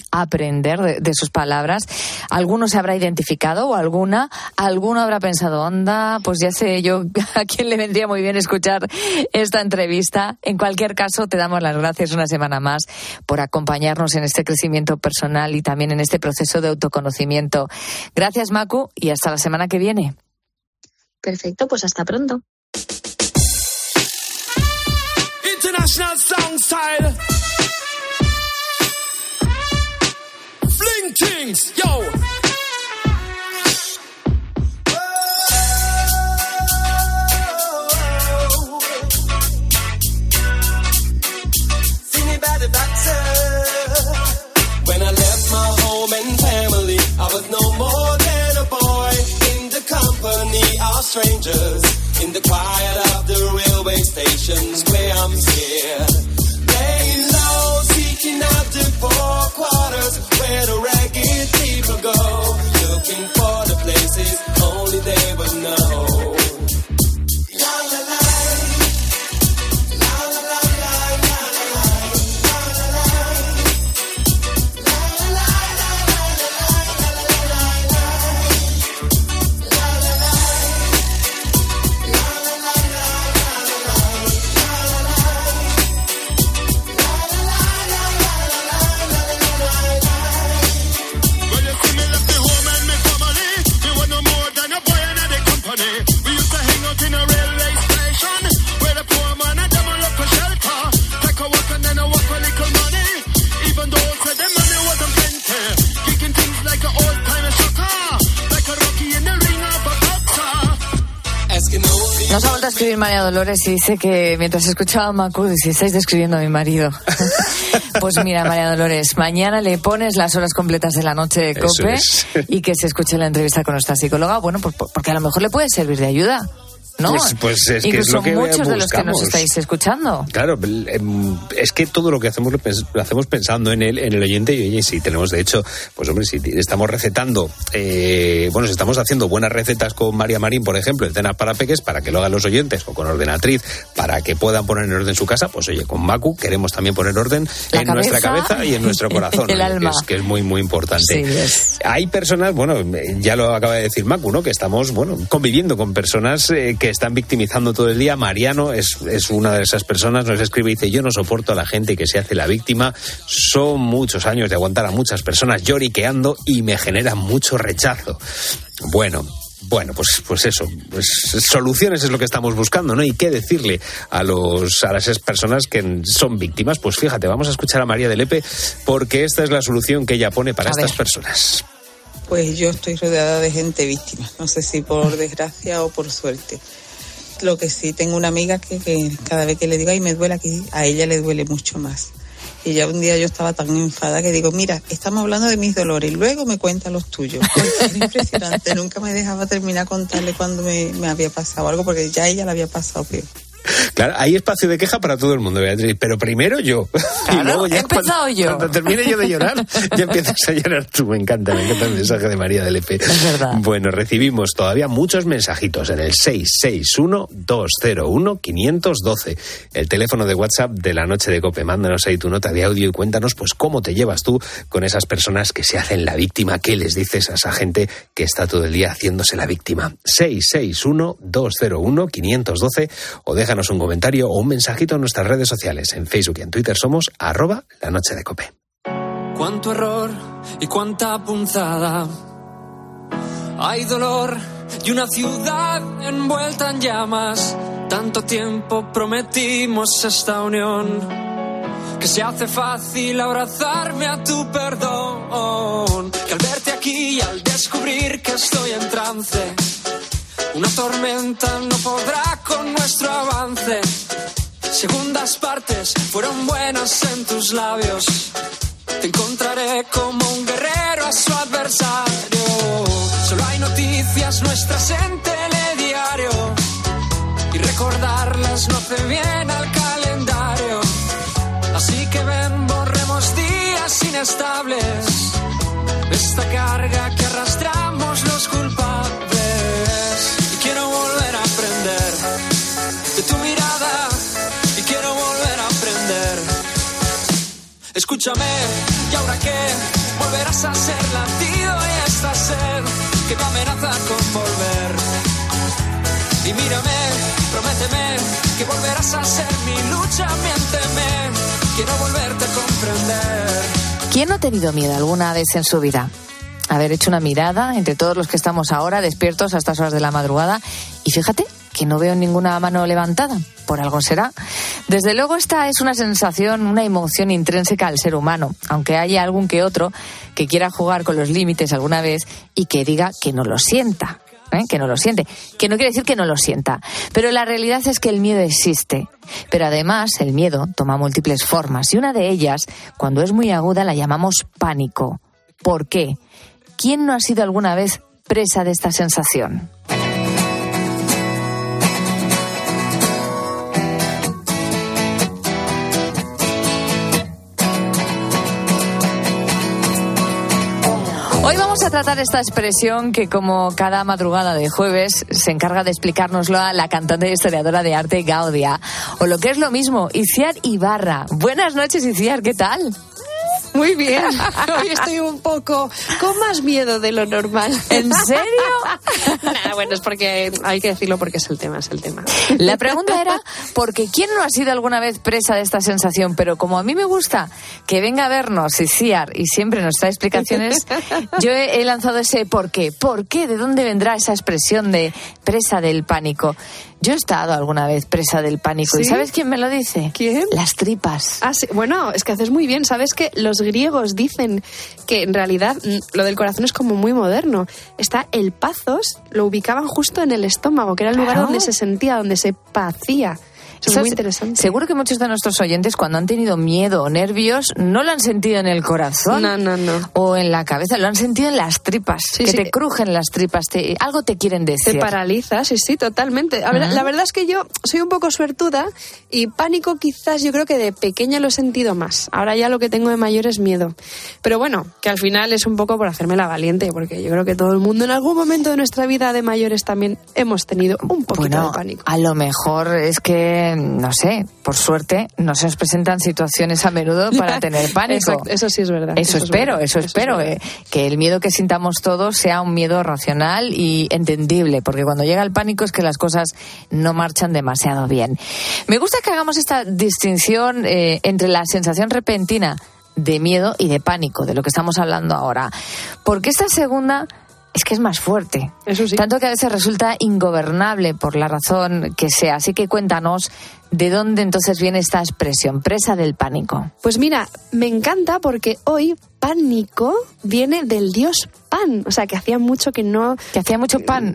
aprender de sus palabras. Alguno se habrá identificado o alguno habrá pensado, onda, pues ya sé yo a quién le vendría muy bien escuchar esta entrevista. En cualquier caso, te damos las gracias una semana más por acompañarnos en este crecimiento personal y también en este proceso de autoconocimiento. Gracias, Macu, y hasta la semana que viene. Perfecto, pues hasta pronto. International song style. Fling things, yo. Sing about the doctor. When I left my home and family, I was no more than a boy in the company of strangers. In the quiet of the railway stations where I'm here, laying low, seeking out the four quarters where the ragged people go, looking for the places only they would know. La la la, la la la la la la la la la la Nos ha vuelto a escribir María Dolores y dice que mientras escuchaba a Macu, dice, estáis describiendo a mi marido. Pues mira, María Dolores, mañana le pones las horas completas de la noche de COPE y que se escuche la entrevista con nuestra psicóloga. Bueno, pues porque a lo mejor le puede servir de ayuda, ¿no? Pues es que incluso es lo que muchos buscamos. De los que nos estáis escuchando. Claro, es que todo lo que hacemos lo hacemos pensando en el oyente y oye, si tenemos de hecho, pues hombre, si estamos recetando, si estamos haciendo buenas recetas con María Marín, por ejemplo, de cenas para peques, para que lo hagan los oyentes, o con Ordenatriz, para que puedan poner en orden su casa, pues oye, con Macu queremos también poner orden en nuestra cabeza y en nuestro corazón, el alma. Que es muy, muy importante. Sí, hay personas, ya lo acaba de decir Macu, ¿no? Que estamos, conviviendo con personas que están victimizando todo el día. Mariano es una de esas personas, nos escribe y dice, yo no soporto a la gente que se hace la víctima, son muchos años de aguantar a muchas personas lloriqueando y me genera mucho rechazo. Bueno, pues eso, soluciones es lo que estamos buscando, ¿no? Y qué decirle a las personas que son víctimas. Pues fíjate, vamos a escuchar a María de Lepe, porque esta es la solución que ella pone para estas personas. Pues yo estoy rodeada de gente víctima, no sé si por desgracia o por suerte. Lo que sí, tengo una amiga que cada vez que le digo, ay, me duele aquí, a ella le duele mucho más. Y ya un día yo estaba tan enfadada que digo, mira, estamos hablando de mis dolores, y luego me cuenta los tuyos. Es impresionante, nunca me dejaba terminar contarle cuando me había pasado algo, porque ya a ella le había pasado peor. Claro, hay espacio de queja para todo el mundo, Beatriz, pero primero yo. Claro, y luego ya he empezado yo. Cuando termine yo de llorar, ya empiezas a llorar tú. Me encanta el mensaje de María de Lepe. Es verdad. Bueno, recibimos todavía muchos mensajitos en el 661-201-512, el teléfono de WhatsApp de La Noche de COPE. Mándanos ahí tu nota de audio y cuéntanos pues cómo te llevas tú con esas personas que se hacen la víctima. ¿Qué les dices a esa gente que está todo el día haciéndose la víctima? 661-201-512 o déjanos un comentario o un mensajito en nuestras redes sociales. En Facebook y en Twitter somos @LaNocheDeCope. Cuánto error y cuánta punzada. Hay dolor y una ciudad envuelta en llamas. Tanto tiempo prometimos esta unión, que se hace fácil abrazarme a tu perdón. Que al verte aquí y al descubrir que estoy en trance, una tormenta no podrá con nuestro avance. Segundas partes fueron buenas en tus labios. Te encontraré como un guerrero a su adversario. Solo hay noticias nuestras en telediario, y recordarlas no hace bien al calendario. Así que ven, borremos días inestables, esta carga que arrastramos los culpables. Quiero volver a aprender de tu mirada, y quiero volver a aprender Escúchame, ¿y ahora qué? Volverás a ser latido y esta sed que me amenaza con volver. Y mírame, prométeme que volverás a ser mi lucha, miénteme, quiero volverte a comprender. ¿Quién no ha tenido miedo alguna vez en su vida? Haber hecho una mirada entre todos los que estamos ahora despiertos a estas horas de la madrugada y fíjate que no veo ninguna mano levantada, por algo será. Desde luego esta es una sensación, una emoción intrínseca al ser humano, aunque haya algún que otro que quiera jugar con los límites alguna vez y que diga que no lo sienta, que no lo siente, que no quiere decir que no lo sienta. Pero la realidad es que el miedo existe, pero además el miedo toma múltiples formas y una de ellas, cuando es muy aguda, la llamamos pánico. ¿Por qué? ¿Quién no ha sido alguna vez presa de esta sensación? Hoy vamos a tratar esta expresión que, como cada madrugada de jueves, se encarga de explicárnoslo a la cantante y historiadora de arte Gaudia, o lo que es lo mismo, Itziar Ibarra. Buenas noches, Itziar, ¿qué tal? Muy bien, hoy estoy un poco con más miedo de lo normal. ¿En serio? Nada, bueno, es porque hay que decirlo porque es el tema. La pregunta era, porque ¿quién no ha sido alguna vez presa de esta sensación? Pero como a mí me gusta que venga a vernos Itziar y siempre nos trae explicaciones, yo he lanzado ese ¿por qué? ¿Por qué? ¿De dónde vendrá esa expresión de presa del pánico? Yo he estado alguna vez presa del pánico. ¿Sí? ¿Y sabes quién me lo dice? ¿Quién? Las tripas. Ah, sí. Bueno, es que haces muy bien. ¿Sabes que los griegos dicen que en realidad lo del corazón es como muy moderno? Está el pazos, lo ubicaban justo en el estómago, que era el lugar donde se sentía, donde se pacía. Eso es muy interesante. Seguro que muchos de nuestros oyentes, cuando han tenido miedo o nervios, no lo han sentido en el corazón. No. O en la cabeza, lo han sentido en las tripas. Sí, que sí. Te crujen las tripas, algo te quieren decir. Te paraliza, sí, totalmente. A ver, la verdad es que yo soy un poco suertuda y pánico quizás yo creo que de pequeña lo he sentido más. Ahora ya lo que tengo de mayor es miedo. Pero bueno, que al final es un poco por hacerme la valiente, porque yo creo que todo el mundo en algún momento de nuestra vida de mayores también hemos tenido un poquito de pánico. A lo mejor es que, no sé, por suerte no se nos presentan situaciones a menudo para tener pánico. Exacto, eso sí es verdad. Eso espero. Que el miedo que sintamos todos sea un miedo racional y entendible, porque cuando llega el pánico es que las cosas no marchan demasiado bien. Me gusta que hagamos esta distinción entre la sensación repentina de miedo y de pánico, de lo que estamos hablando ahora, porque esta segunda es que es más fuerte. Eso sí. Tanto que a veces resulta ingobernable por la razón que sea. Así que cuéntanos de dónde entonces viene esta expresión, presa del pánico. Pues mira, me encanta porque hoy pánico viene del dios Pan. O sea, que hacía mucho que no... Que hacía mucho pan.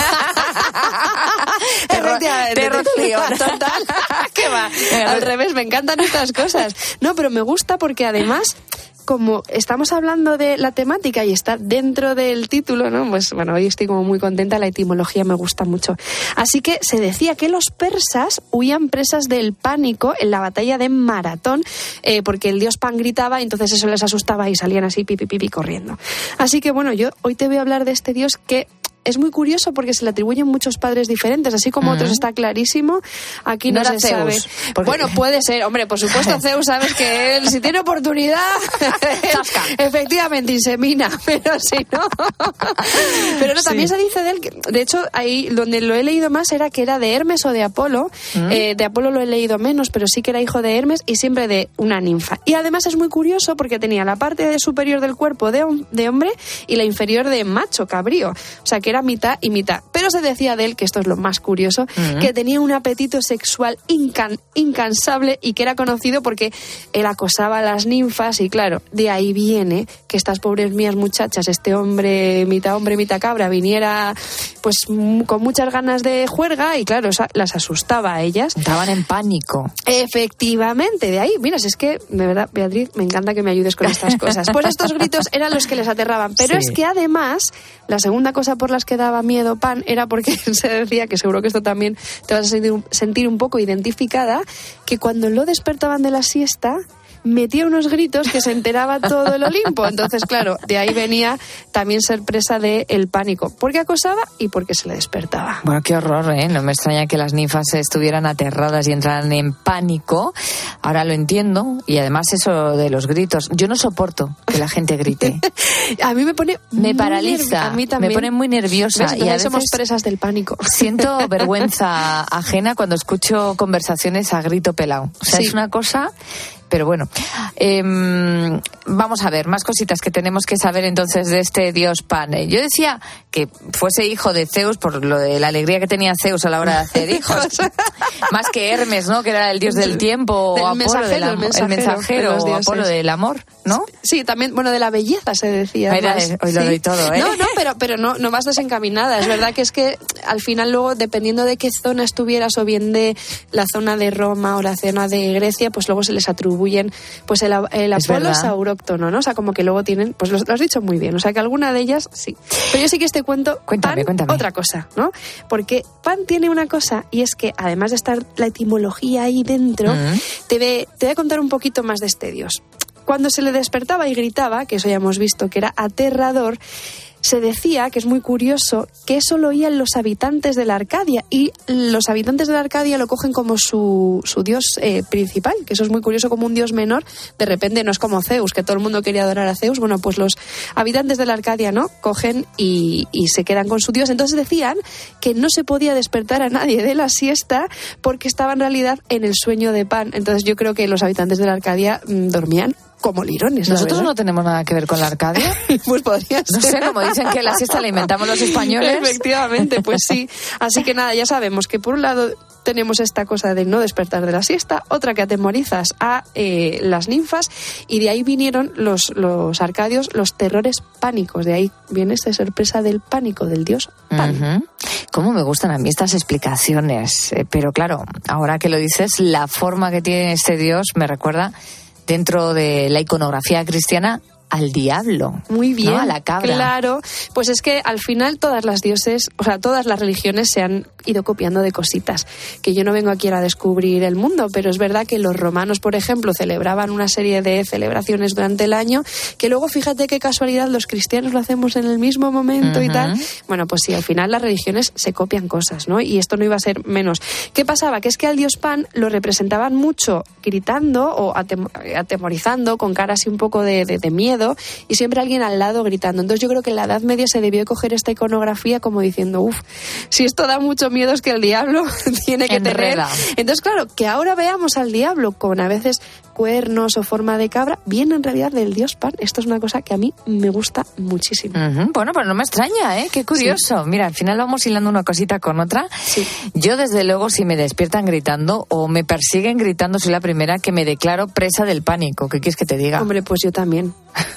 Te rotlío, total. ¿Qué va? Al revés, me encantan estas cosas. No, pero me gusta porque además, como estamos hablando de la temática y está dentro del título, ¿no? Pues bueno, hoy estoy como muy contenta, la etimología me gusta mucho. Así que se decía que los persas huían presas del pánico en la batalla de Maratón, porque el dios Pan gritaba y entonces eso les asustaba y salían así pipi corriendo. Así que bueno, yo hoy te voy a hablar de este dios que es muy curioso porque se le atribuyen muchos padres diferentes, así como otros está clarísimo. Aquí no se sabe. Porque... Bueno, puede ser, hombre, por supuesto Zeus, sabes que él, si tiene oportunidad, efectivamente insemina, pero si no. Pero no, también se dice de él, que, de hecho, ahí donde lo he leído más era que era de Hermes o de Apolo. De Apolo lo he leído menos, pero sí que era hijo de Hermes y siempre de una ninfa. Y además es muy curioso porque tenía la parte superior del cuerpo de hombre y la inferior de macho, cabrío. O sea, que era mitad y mitad. Pero se decía de él, que esto es lo más curioso, que tenía un apetito sexual incansable y que era conocido porque él acosaba a las ninfas y claro, de ahí viene que estas pobres mías muchachas, este hombre, mitad cabra, viniera pues con muchas ganas de juerga y claro, las asustaba a ellas. Estaban en pánico. Efectivamente, de ahí, mira, si es que, de verdad, Beatriz, me encanta que me ayudes con estas cosas. Pues estos gritos eran los que les aterraban. Pero es que además, la segunda cosa por las que daba miedo Pan era porque se decía, que seguro que esto también te vas a sentir un poco identificada, que cuando lo despertaban de la siesta metía unos gritos que se enteraba todo el Olimpo. Entonces, claro, de ahí venía también ser presa del pánico, porque acosaba y porque se le despertaba. Bueno, qué horror, ¿eh? No me extraña que las ninfas estuvieran aterradas y entraran en pánico. Ahora lo entiendo. Y además eso de los gritos. Yo no soporto que la gente grite. A mí me pone... Me paraliza. A mí también. Me pone muy nerviosa. ¿Ves? Y a veces somos presas del pánico. Siento vergüenza ajena cuando escucho conversaciones a grito pelado. O sea, sí. Es una cosa... Pero bueno, vamos a ver, más cositas que tenemos que saber entonces de este dios Pan. Yo decía que fuese hijo de Zeus por lo de la alegría que tenía Zeus a la hora de hacer hijos. Más que Hermes, ¿no? Que era el dios del tiempo, o Apolo, el mensajero o Apolo del amor, ¿no? Sí, también, bueno, de la belleza se decía. Mira, hoy lo doy todo, ¿eh? No, pero no vas desencaminada. Es verdad que es que al final luego, dependiendo de qué zona estuvieras, o bien de la zona de Roma o la zona de Grecia, pues luego se les atribuyen pues el Apolo sauróctono, ¿no? O sea, como que luego tienen, pues lo has dicho muy bien, o sea, que alguna de ellas sí. Pero yo sí que cuento cuéntame. Otra cosa, ¿no? Porque Pan tiene una cosa, y es que además de estar la etimología ahí dentro, te voy a contar un poquito más de este dios. Cuando se le despertaba y gritaba, que eso ya hemos visto que era aterrador, se decía, que es muy curioso, que eso lo oían los habitantes de la Arcadia, y los habitantes de la Arcadia lo cogen como su dios principal, que eso es muy curioso, como un dios menor. De repente no es como Zeus, que todo el mundo quería adorar a Zeus. Bueno, pues los habitantes de la Arcadia, ¿no?, cogen y se quedan con su dios. Entonces decían que no se podía despertar a nadie de la siesta porque estaba en realidad en el sueño de Pan. Entonces yo creo que los habitantes de la Arcadia dormían como lirones. ¿Nosotros no tenemos nada que ver con la Arcadia? Pues podría ser. No sé, como dicen que la siesta la inventamos los españoles. Efectivamente, pues sí. Así que nada, ya sabemos que por un lado tenemos esta cosa de no despertar de la siesta, otra que atemorizas a las ninfas, y de ahí vinieron los arcadios, los terrores pánicos. De ahí viene esta sorpresa del pánico del dios Pan. Cómo me gustan a mí estas explicaciones. Pero claro, ahora que lo dices, la forma que tiene este dios me recuerda, dentro de la iconografía cristiana, al diablo. Muy bien, ¿no? A la cabra. Claro, pues es que al final todas las religiones se han ido copiando de cositas, que yo no vengo aquí a descubrir el mundo, pero es verdad que los romanos, por ejemplo, celebraban una serie de celebraciones durante el año, que luego, fíjate qué casualidad, los cristianos lo hacemos en el mismo momento y tal. Bueno, pues sí, al final las religiones se copian cosas, ¿no? Y esto no iba a ser menos. ¿Qué pasaba? Que es que al dios Pan lo representaban mucho gritando o atemorizando, con cara así un poco de miedo, y siempre alguien al lado gritando. Entonces yo creo que en la Edad Media se debió coger esta iconografía como diciendo, si esto da mucho miedo, es que el diablo tiene que tener. Entonces, claro, que ahora veamos al diablo con a veces cuernos o forma de cabra, viene en realidad del dios Pan. Esto es una cosa que a mí me gusta muchísimo. Bueno, pues no me extraña, ¿eh? Qué curioso. Sí. Mira, al final vamos hilando una cosita con otra. Sí. Yo, desde luego, si me despiertan gritando o me persiguen gritando, soy la primera que me declaro presa del pánico. ¿Qué quieres que te diga? Hombre, pues yo también.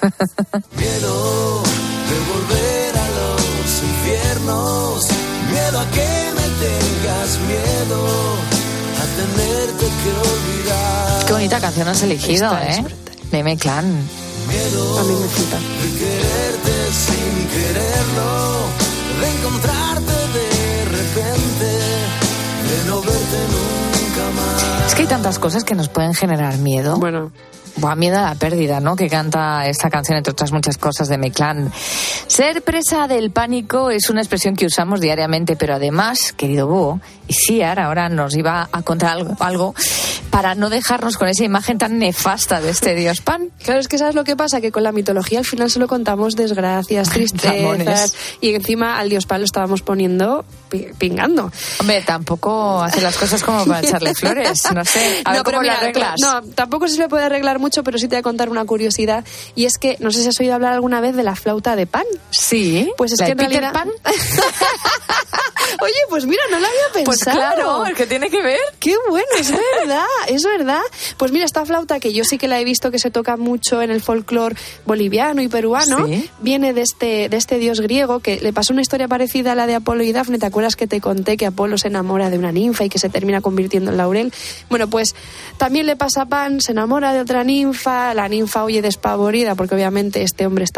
Miedo de volver a los infiernos, miedo a que me tengas, miedo a tenerte que olvidar. Qué bonita canción has elegido, de Meclán. Miedo a mí me flipa. De quererte sin quererlo, de encontrarte de repente, de no verte nunca más. Es que hay tantas cosas que nos pueden generar miedo. Bueno, miedo a la pérdida, ¿no?, que canta esta canción, entre otras muchas cosas, de Meclán. Ser presa del pánico es una expresión que usamos diariamente, pero además, querido Búho, y Siar ahora nos iba a contar algo para no dejarnos con esa imagen tan nefasta de este dios Pan. Claro, es que ¿sabes lo que pasa? Que con la mitología al final solo contamos desgracias, tristezas, y encima al dios Pan lo estábamos poniendo pingando. Hombre, tampoco hace las cosas como para echarle flores, no sé. A ver cómo lo arreglas. No, tampoco se le puede arreglar mucho, pero sí te voy a contar una curiosidad, y es que, no sé si has oído hablar alguna vez de la flauta de Pan. Sí. Pues es ¿La que en Peter realidad... Pan? Oye, pues mira, no lo había pensado. Pues claro, ¿qué tiene que ver? Qué bueno, es verdad, es verdad. Pues mira, esta flauta, que yo sí que la he visto que se toca mucho en el folclore boliviano y peruano, ¿sí?, viene de este dios griego, que le pasó una historia parecida a la de Apolo y Dafne. ¿Te acuerdas que te conté que Apolo se enamora de una ninfa y que se termina convirtiendo en laurel? Bueno, pues también le pasa a Pan, se enamora de otra ninfa, la ninfa huye despavorida porque obviamente este hombre estaba un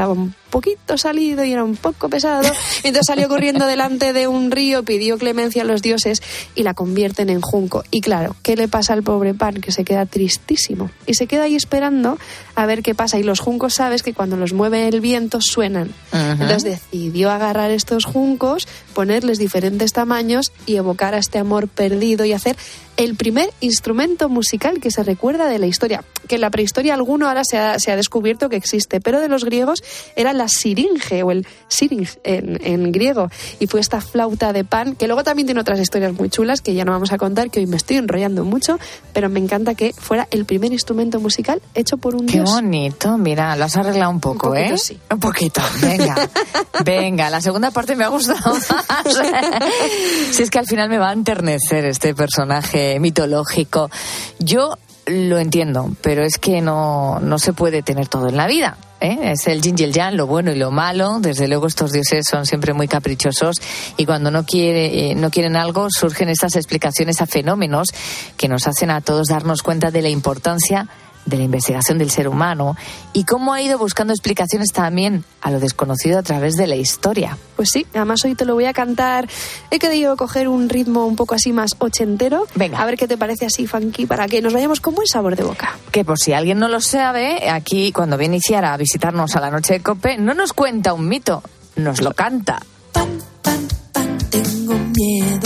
poquito salido y era un poco pesado. Entonces salió corriendo delante de un río, pidió clemencia a los dioses y la convierten en junco. Y claro, ¿qué le pasa al pobre Pan? Que se queda tristísimo y se queda ahí esperando a ver qué pasa. Y los juncos, sabes que cuando los mueve el viento suenan. Entonces decidió agarrar estos juncos, ponerles diferentes tamaños y evocar a este amor perdido y hacer el primer instrumento musical que se recuerda de la historia, que en la prehistoria alguno ahora se ha descubierto que existe, pero de los griegos era la siringe o el syrinx en griego, y fue esta flauta de Pan, que luego también tiene otras historias muy chulas que ya no vamos a contar, que hoy me estoy enrollando mucho, pero me encanta que fuera el primer instrumento musical hecho por un dios. Qué bonito, mira, lo has arreglado un poco, ¿eh? Sí. Un poquito, venga, la segunda parte me ha gustado más. Si es que al final me va a enternecer este personaje mitológico. Yo lo entiendo, pero es que no se puede tener todo en la vida, ¿eh? Es el yin y el yang, lo bueno y lo malo. Desde luego estos dioses son siempre muy caprichosos y cuando no quieren algo surgen estas explicaciones a fenómenos que nos hacen a todos darnos cuenta de la importancia de la investigación del ser humano y cómo ha ido buscando explicaciones también a lo desconocido a través de la historia. Pues sí, además hoy te lo voy a cantar. He querido coger un ritmo un poco así más ochentero. Venga. A ver qué te parece así funky para que nos vayamos con buen sabor de boca. Que por si alguien no lo sabe, aquí cuando viene Ciara a visitarnos a la noche de COPE, no nos cuenta un mito, nos lo canta. Pan, pan, pan, tengo miedo.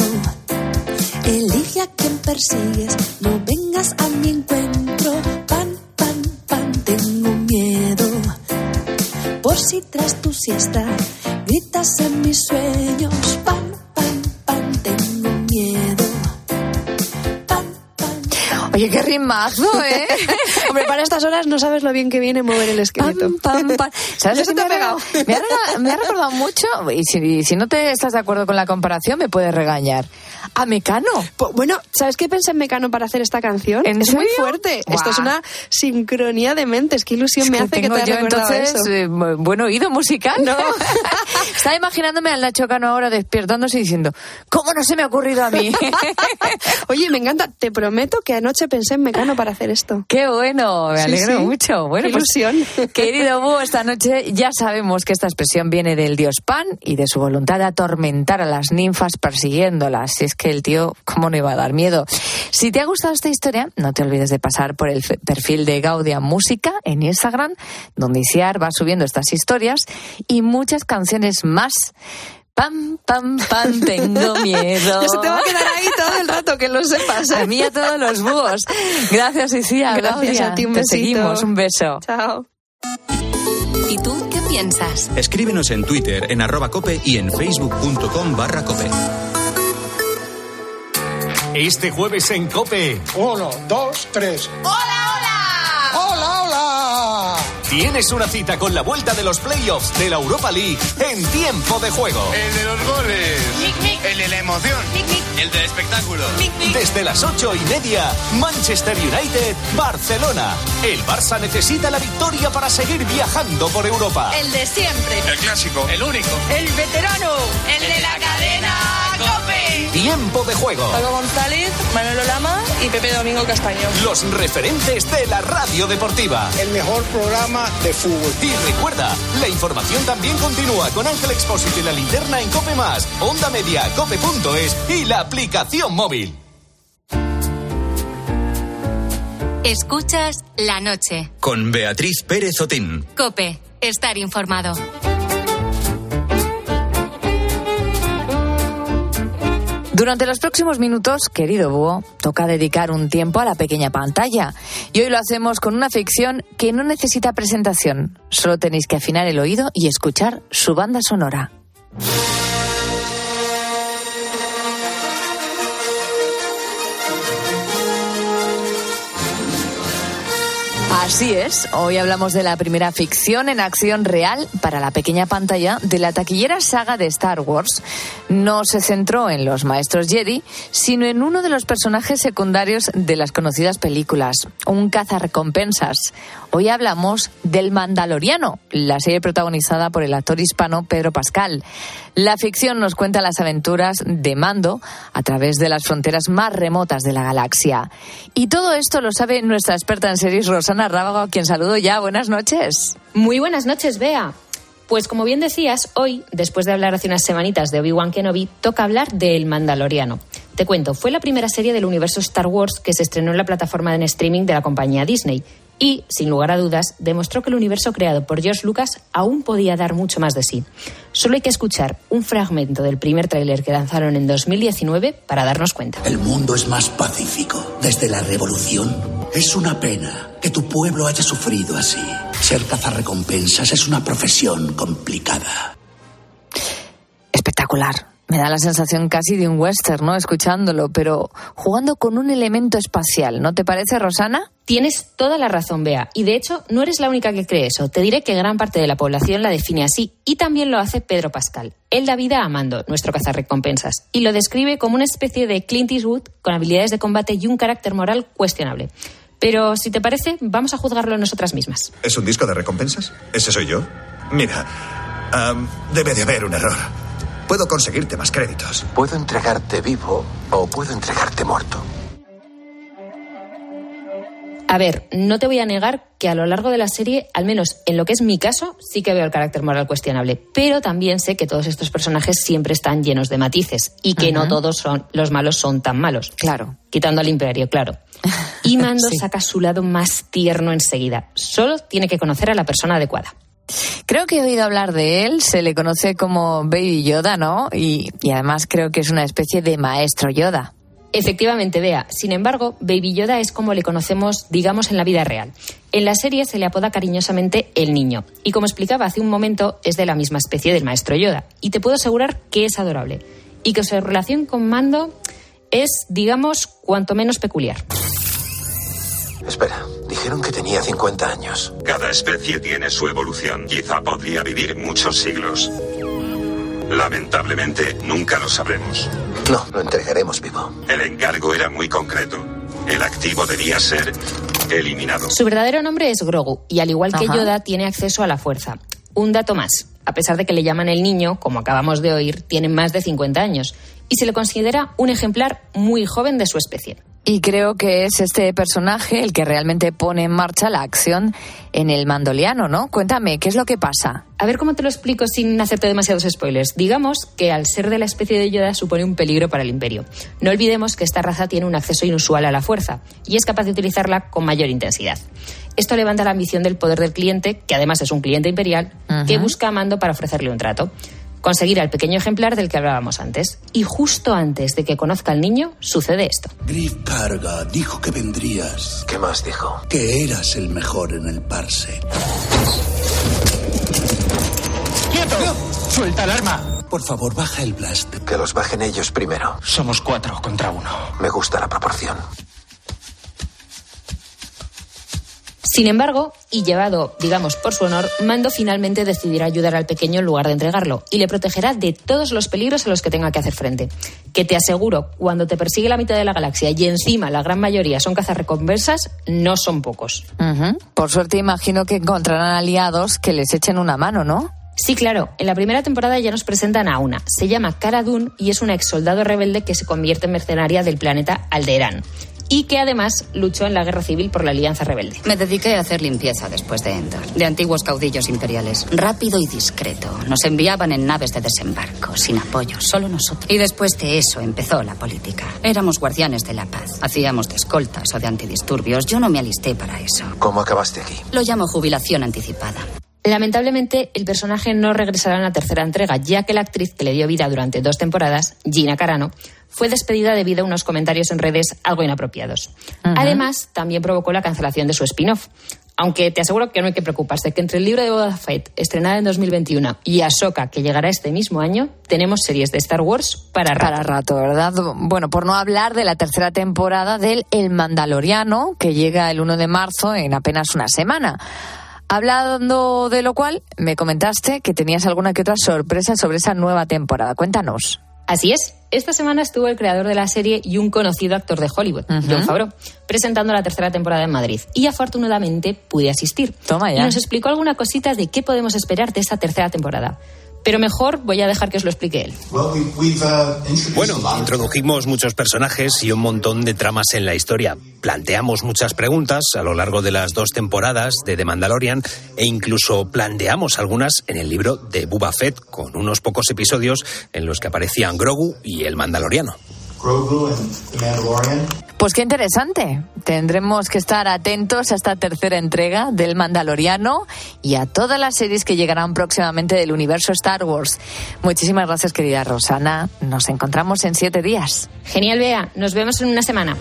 Elige a quien persigues, no vengas a mi encuentro. Pan, pan, pan, tengo miedo. Por si tras tu siesta gritas en mis sueños. Pan, pan, pan, tengo miedo. Pan, pan, pan. Oye, qué ritmazo, ¿eh? Hombre, para estas horas no sabes lo bien que viene mover el esqueleto. Pam, pam, pam. ¿Sabes lo que me ha recordado mucho? Y si no te estás de acuerdo con la comparación, me puedes regañar. A Mecano. Bueno, ¿sabes qué pensé en Mecano para hacer esta canción? Es muy fuerte. Wow. Esto es una sincronía de mentes. Qué ilusión me hace que te haya recordado entonces, eso. Buen oído musical, ¿no? Estaba imaginándome al Nacho Cano ahora despiertándose y diciendo, ¿cómo no se me ha ocurrido a mí? Oye, me encanta. Te prometo que anoche pensé en Mecano para hacer esto. ¡Qué bueno! Me alegro mucho. Bueno, qué ilusión. Pues, querido Búho, esta noche ya sabemos que esta expresión viene del dios Pan y de su voluntad de atormentar a las ninfas persiguiéndolas. Si es que el tío, ¿cómo no iba a dar miedo? Si te ha gustado esta historia, no te olvides de pasar por el perfil de Gaudia Música en Instagram, donde Isiar va subiendo estas historias y muchas canciones más. Pam, pam, pam, tengo miedo. Ya se te va a quedar ahí todo el rato, que lo sepas. A mí y a todos los búhos. Gracias, Isia. Gracias a ti, un besito. Te seguimos, un beso. Chao. ¿Y tú qué piensas? Escríbenos en Twitter, en @cope y en facebook.com/cope. Este jueves en COPE. 1, 2, 3. ¡Hola, hola! ¡Hola, hola! Tienes una cita con la vuelta de los playoffs de la Europa League en tiempo de juego. El de los goles. Mic, mic. El de la emoción. Mic, mic. El del espectáculo. Mic, mic. Desde las 8:30, Manchester United, Barcelona. El Barça necesita la victoria para seguir viajando por Europa. El de siempre. El clásico. El único. El veterano. El de la cadena COPE. Tiempo de juego. Paco González, Manolo Lama y Pepe Domingo Castaño. Los referentes de la radio deportiva. El mejor programa de fútbol. Y recuerda, la información también continúa con Ángel Expósito y la linterna en COPE+, Onda Media, cope.es y la aplicación móvil. Escuchas La Noche. Con Beatriz Pérez Otín. COPE. Estar informado. Durante los próximos minutos, querido Búho, toca dedicar un tiempo a la pequeña pantalla. Y hoy lo hacemos con una ficción que no necesita presentación. Solo tenéis que afinar el oído y escuchar su banda sonora. Así es, hoy hablamos de la primera ficción en acción real para la pequeña pantalla de la taquillera saga de Star Wars. No se centró en los maestros Jedi, sino en uno de los personajes secundarios de las conocidas películas, un cazarrecompensas. Hoy hablamos del Mandaloriano, la serie protagonizada por el actor hispano Pedro Pascal. La ficción nos cuenta las aventuras de Mando a través de las fronteras más remotas de la galaxia. Y todo esto lo sabe nuestra experta en series, Rosana Rábago, a quien saludo ya. Buenas noches. Muy buenas noches, Bea. Pues como bien decías, hoy, después de hablar hace unas semanitas de Obi-Wan Kenobi, toca hablar de El Mandaloriano. Te cuento, fue la primera serie del universo Star Wars que se estrenó en la plataforma de streaming de la compañía Disney y, sin lugar a dudas, demostró que el universo creado por George Lucas aún podía dar mucho más de sí. Solo hay que escuchar un fragmento del primer tráiler que lanzaron en 2019 para darnos cuenta. El mundo es más pacífico desde la revolución. Es una pena que tu pueblo haya sufrido así. Ser cazarrecompensas es una profesión complicada. Espectacular. Me da la sensación casi de un western, ¿no? Escuchándolo, pero jugando con un elemento espacial. ¿No te parece, Rosana? Tienes toda la razón, Bea. Y de hecho, no eres la única que cree eso. Te diré que gran parte de la población la define así. Y también lo hace Pedro Pascal. Él da vida a Mando, nuestro cazarrecompensas. Y lo describe como una especie de Clint Eastwood con habilidades de combate y un carácter moral cuestionable. Pero, si te parece, vamos a juzgarlo nosotras mismas. ¿Es un disco de recompensas? ¿Ese soy yo? Mira, debe de haber un error. Puedo conseguirte más créditos. Puedo entregarte vivo o puedo entregarte muerto. A ver, no te voy a negar que a lo largo de la serie, al menos en lo que es mi caso, sí que veo el carácter moral cuestionable. Pero también sé que todos estos personajes siempre están llenos de matices y que no todos los malos son tan malos. Claro. Quitando al Imperio, claro. Y Mando saca su lado más tierno enseguida. Solo tiene que conocer a la persona adecuada. Creo que he oído hablar de él, se le conoce como Baby Yoda, ¿no? Y además creo que es una especie de maestro Yoda. Efectivamente, Bea. Sin embargo, Baby Yoda es como le conocemos, digamos, en la vida real. En la serie se le apoda cariñosamente el niño. Y como explicaba hace un momento, es de la misma especie del maestro Yoda. Y te puedo asegurar que es adorable. Y que su relación con Mando es, digamos, cuanto menos peculiar. Espera, dijeron que tenía 50 años. Cada especie tiene su evolución. Quizá podría vivir muchos siglos. Lamentablemente, nunca lo sabremos. No, lo entregaremos vivo. El encargo era muy concreto. El activo debía ser eliminado. Su verdadero nombre es Grogu, y al igual que Yoda, tiene acceso a la fuerza. Un dato más. A pesar de que le llaman el niño, como acabamos de oír, tiene más de 50 años. Y se le considera un ejemplar muy joven de su especie. Y creo que es este personaje el que realmente pone en marcha la acción en el Mandaloriano, ¿no? Cuéntame, ¿qué es lo que pasa? A ver cómo te lo explico sin hacerte demasiados spoilers. Digamos que al ser de la especie de Yoda supone un peligro para el Imperio. No olvidemos que esta raza tiene un acceso inusual a la fuerza y es capaz de utilizarla con mayor intensidad. Esto levanta la ambición del poder del cliente, que además es un cliente imperial, que busca a Mando para ofrecerle un trato. Conseguir al pequeño ejemplar del que hablábamos antes. Y justo antes de que conozca al niño, sucede esto. Greef Karga dijo que vendrías. ¿Qué más dijo? Que eras el mejor en el parsec. ¡Quieto! ¡Suelta el arma! Por favor, baja el blaster. Que los bajen ellos primero. Somos 4 contra 1. Me gusta la proporción. Sin embargo, y llevado, digamos, por su honor, Mando finalmente decidirá ayudar al pequeño en lugar de entregarlo y le protegerá de todos los peligros a los que tenga que hacer frente. Que te aseguro, cuando te persigue la mitad de la galaxia y encima la gran mayoría son cazarrecompensas, no son pocos. Por suerte imagino que encontrarán aliados que les echen una mano, ¿no? Sí, claro. En la primera temporada ya nos presentan a una. Se llama Cara Dune y es una exsoldado rebelde que se convierte en mercenaria del planeta Alderaan. Y que además luchó en la guerra civil por la Alianza Rebelde. Me dediqué a hacer limpieza después de Endor, de antiguos caudillos imperiales. Rápido y discreto. Nos enviaban en naves de desembarco, sin apoyo, solo nosotros. Y después de eso empezó la política. Éramos guardianes de la paz. Hacíamos de escoltas o de antidisturbios. Yo no me alisté para eso. ¿Cómo acabaste aquí? Lo llamo jubilación anticipada. Lamentablemente, el personaje no regresará en la tercera entrega, ya que la actriz que le dio vida durante 2 temporadas, Gina Carano, fue despedida debido a unos comentarios en redes algo inapropiados. Además, también provocó la cancelación de su spin-off. Aunque te aseguro que no hay que preocuparse, que entre el libro de Boba Fett, estrenada en 2021, y Ahsoka, que llegará este mismo año, tenemos series de Star Wars para rato. Para rato, ¿verdad? Bueno, por no hablar de la tercera temporada del El Mandaloriano, que llega el 1 de marzo en apenas una semana. Hablando de lo cual, me comentaste que tenías alguna que otra sorpresa sobre esa nueva temporada. Cuéntanos. Así es. Esta semana estuvo el creador de la serie y un conocido actor de Hollywood, Jon Favreau, presentando la tercera temporada en Madrid. Y afortunadamente pude asistir. Toma ya. Y nos explicó alguna cosita de qué podemos esperar de esta tercera temporada. Pero mejor voy a dejar que os lo explique él. Bueno, introdujimos muchos personajes y un montón de tramas en la historia. Planteamos muchas preguntas a lo largo de las 2 temporadas de The Mandalorian e incluso planteamos algunas en el libro de Boba Fett, con unos pocos episodios en los que aparecían Grogu y el Mandaloriano. Pues qué interesante. Tendremos que estar atentos a esta tercera entrega del Mandaloriano y a todas las series que llegarán próximamente del universo Star Wars. Muchísimas gracias, querida Rosana. Nos encontramos en 7 días. Genial, Bea. Nos vemos en una semana.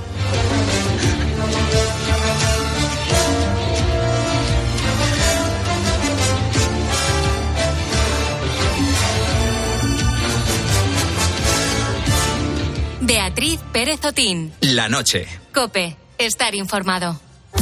Beatriz Pérez Otín. La noche. COPE. Estar informado.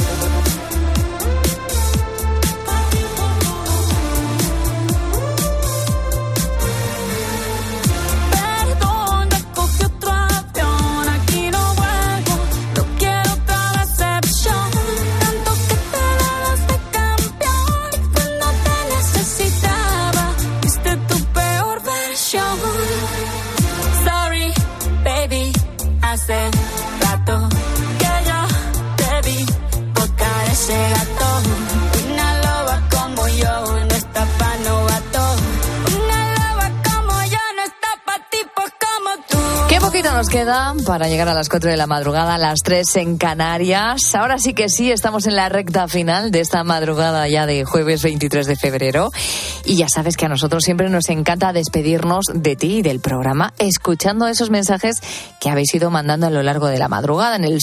Hace rato que yo te vi tocar ese gato. Una loba como yo no está pa' novato. Una loba como yo no está pa' tipos como tú. Qué poquito nos queda para llegar a las 4 de la madrugada, a las 3 en Canarias. Ahora sí que sí, estamos en la recta final de esta madrugada ya de jueves 23 de febrero. Y ya sabes que a nosotros siempre nos encanta despedirnos de ti y del programa escuchando esos mensajes que habéis ido mandando a lo largo de la madrugada en el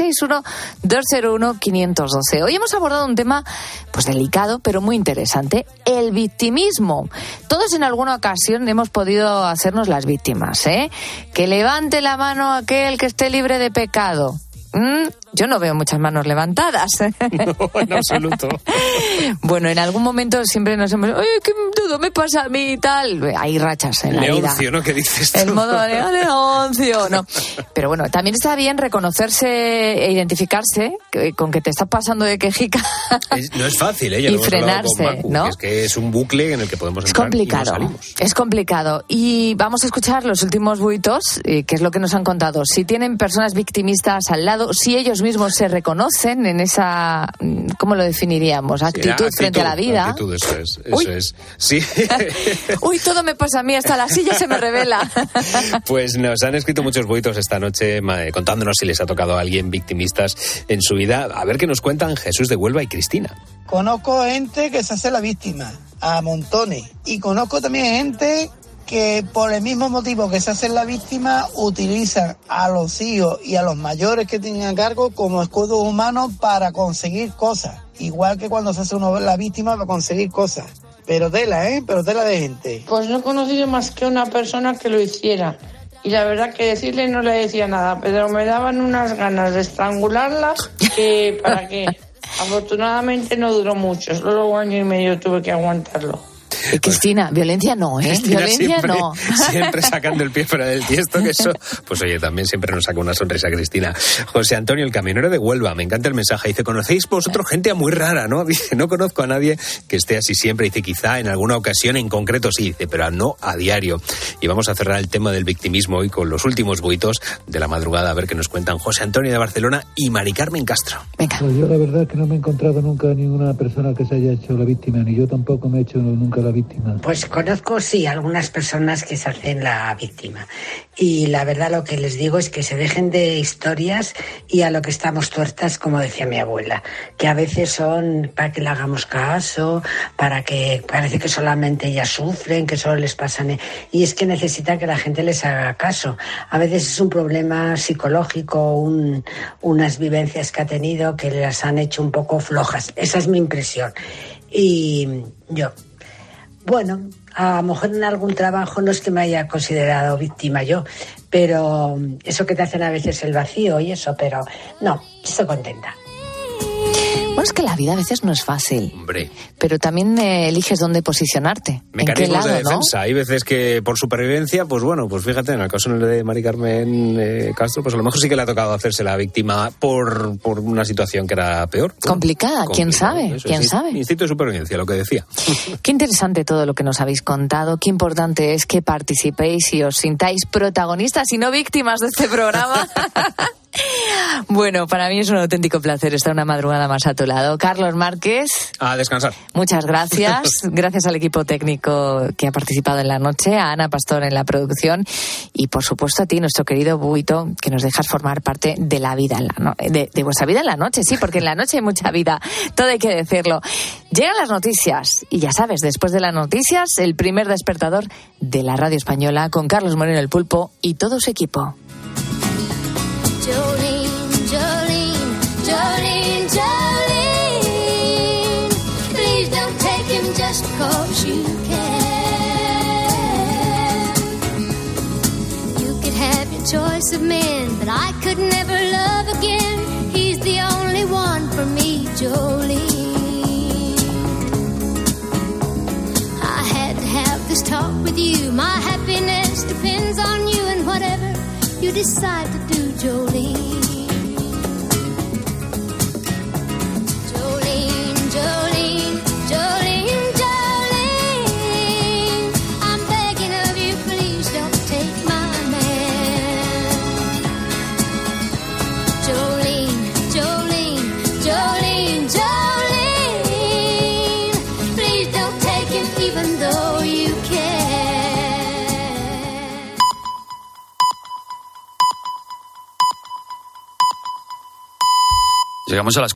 661-201-512. Hoy hemos abordado un tema pues delicado pero muy interesante, el victimismo. Todos en alguna ocasión hemos podido hacernos las víctimas, ¿eh? Que levante la mano aquel que esté libre de pecado. Yo no veo muchas manos levantadas. No, en absoluto. Bueno, en algún momento siempre nos hemos... ¡Ay, qué todo me pasa a mí y tal! Hay rachas en la vida. Leoncio, ¿no? ¿Qué dices tú? El modo de Leoncio, no. Pero bueno, también está bien reconocerse e identificarse con que te estás pasando de quejica. No es fácil, ¿eh? Ya y frenarse, ¿no? Es que es un bucle en el que podemos entrar y no salimos. Es complicado. Y vamos a escuchar los últimos buitos, que es lo que nos han contado. Si tienen personas victimistas al lado, si ellos mismos se reconocen en esa, ¿cómo lo definiríamos? Actitud frente a la vida. Actitud, eso es. Sí. Uy, todo me pasa a mí, hasta la silla se me revela. Pues nos han escrito muchos buitos esta noche contándonos si les ha tocado a alguien victimistas en su vida. A ver qué nos cuentan Jesús de Huelva y Cristina. Conozco gente que se hace la víctima, a montones. Y conozco también gente que por el mismo motivo que se hacen la víctima utilizan a los hijos y a los mayores que tienen a cargo como escudos humanos para conseguir cosas. Igual que cuando se hace uno la víctima para conseguir cosas. Pero tela, pero tela de gente. Pues no he conocido más que una persona que lo hiciera. Y la verdad que decirle no le decía nada, pero me daban unas ganas de estrangularla que para qué. Afortunadamente no duró mucho, solo 1 año y medio tuve que aguantarlo. Cristina, violencia no, ¿eh? Cristina violencia siempre, no. Siempre sacando el pie fuera del tiesto, que eso, pues oye, también siempre nos saca una sonrisa Cristina. José Antonio, el camionero de Huelva, me encanta el mensaje. Dice, ¿conocéis vosotros gente muy rara, no? Dice, no conozco a nadie que esté así siempre. Dice, quizá en alguna ocasión en concreto sí, dice, pero no a diario. Y vamos a cerrar el tema del victimismo hoy con los últimos buitos de la madrugada, a ver qué nos cuentan José Antonio de Barcelona y Mari Carmen Castro. Venga. Pues yo la verdad es que no me he encontrado nunca ninguna persona que se haya hecho la víctima, ni yo tampoco me he hecho nunca la víctima. Pues conozco, sí, algunas personas que se hacen la víctima. Y la verdad lo que les digo es que se dejen de historias y a lo que estamos tuertas, como decía mi abuela, que a veces son para que le hagamos caso, para que parece que solamente ellas sufren, que solo les pasan. Y es que necesitan que la gente les haga caso. A veces es un problema psicológico, unas vivencias que ha tenido que las han hecho un poco flojas. Esa es mi impresión. Y yo... Bueno, a lo mejor en algún trabajo no es que me haya considerado víctima yo, pero eso que te hacen a veces el vacío y eso, pero no, estoy contenta. Bueno, es que la vida a veces no es fácil. Hombre. Pero también eliges dónde posicionarte. Mecanismos ¿en qué lado, de defensa. ¿no? Hay veces que por supervivencia, pues bueno, pues fíjate, en el caso de Mari Carmen Castro, pues a lo mejor sí que le ha tocado hacerse la víctima por una situación que era peor. Complicada, ¿quién sabe? ¿Quién sabe? Instinto de supervivencia, lo que decía. Qué interesante todo lo que nos habéis contado. Qué importante es que participéis y os sintáis protagonistas y no víctimas de este programa. Bueno, para mí es un auténtico placer estar una madrugada más a tu lado. Carlos Márquez. A descansar. Muchas gracias. Gracias al equipo técnico que ha participado en la noche, a Ana Pastor en la producción y, por supuesto, a ti, nuestro querido Buito, que nos dejas formar parte de la vida, de vuestra vida en la noche. Sí, porque en la noche hay mucha vida. Todo hay que decirlo. Llegan las noticias y ya sabes, después de las noticias, el primer despertador de la radio española con Carlos Moreno el Pulpo y todo su equipo. Jolene, Jolene, Jolene, Jolene, please don't take him just 'cause you can. You could have your choice of men, but I could never love again. He's the only one for me, Jolene. I had to have this talk with you. My happiness depends on you and whatever you decide to do, Jolene. Jolene, Jolene, Jolene, Jolene, I'm begging of you, please don't take my man. Jolene, Jolene, Jolene, Jolene, please don't take him even though you can. Llegamos a las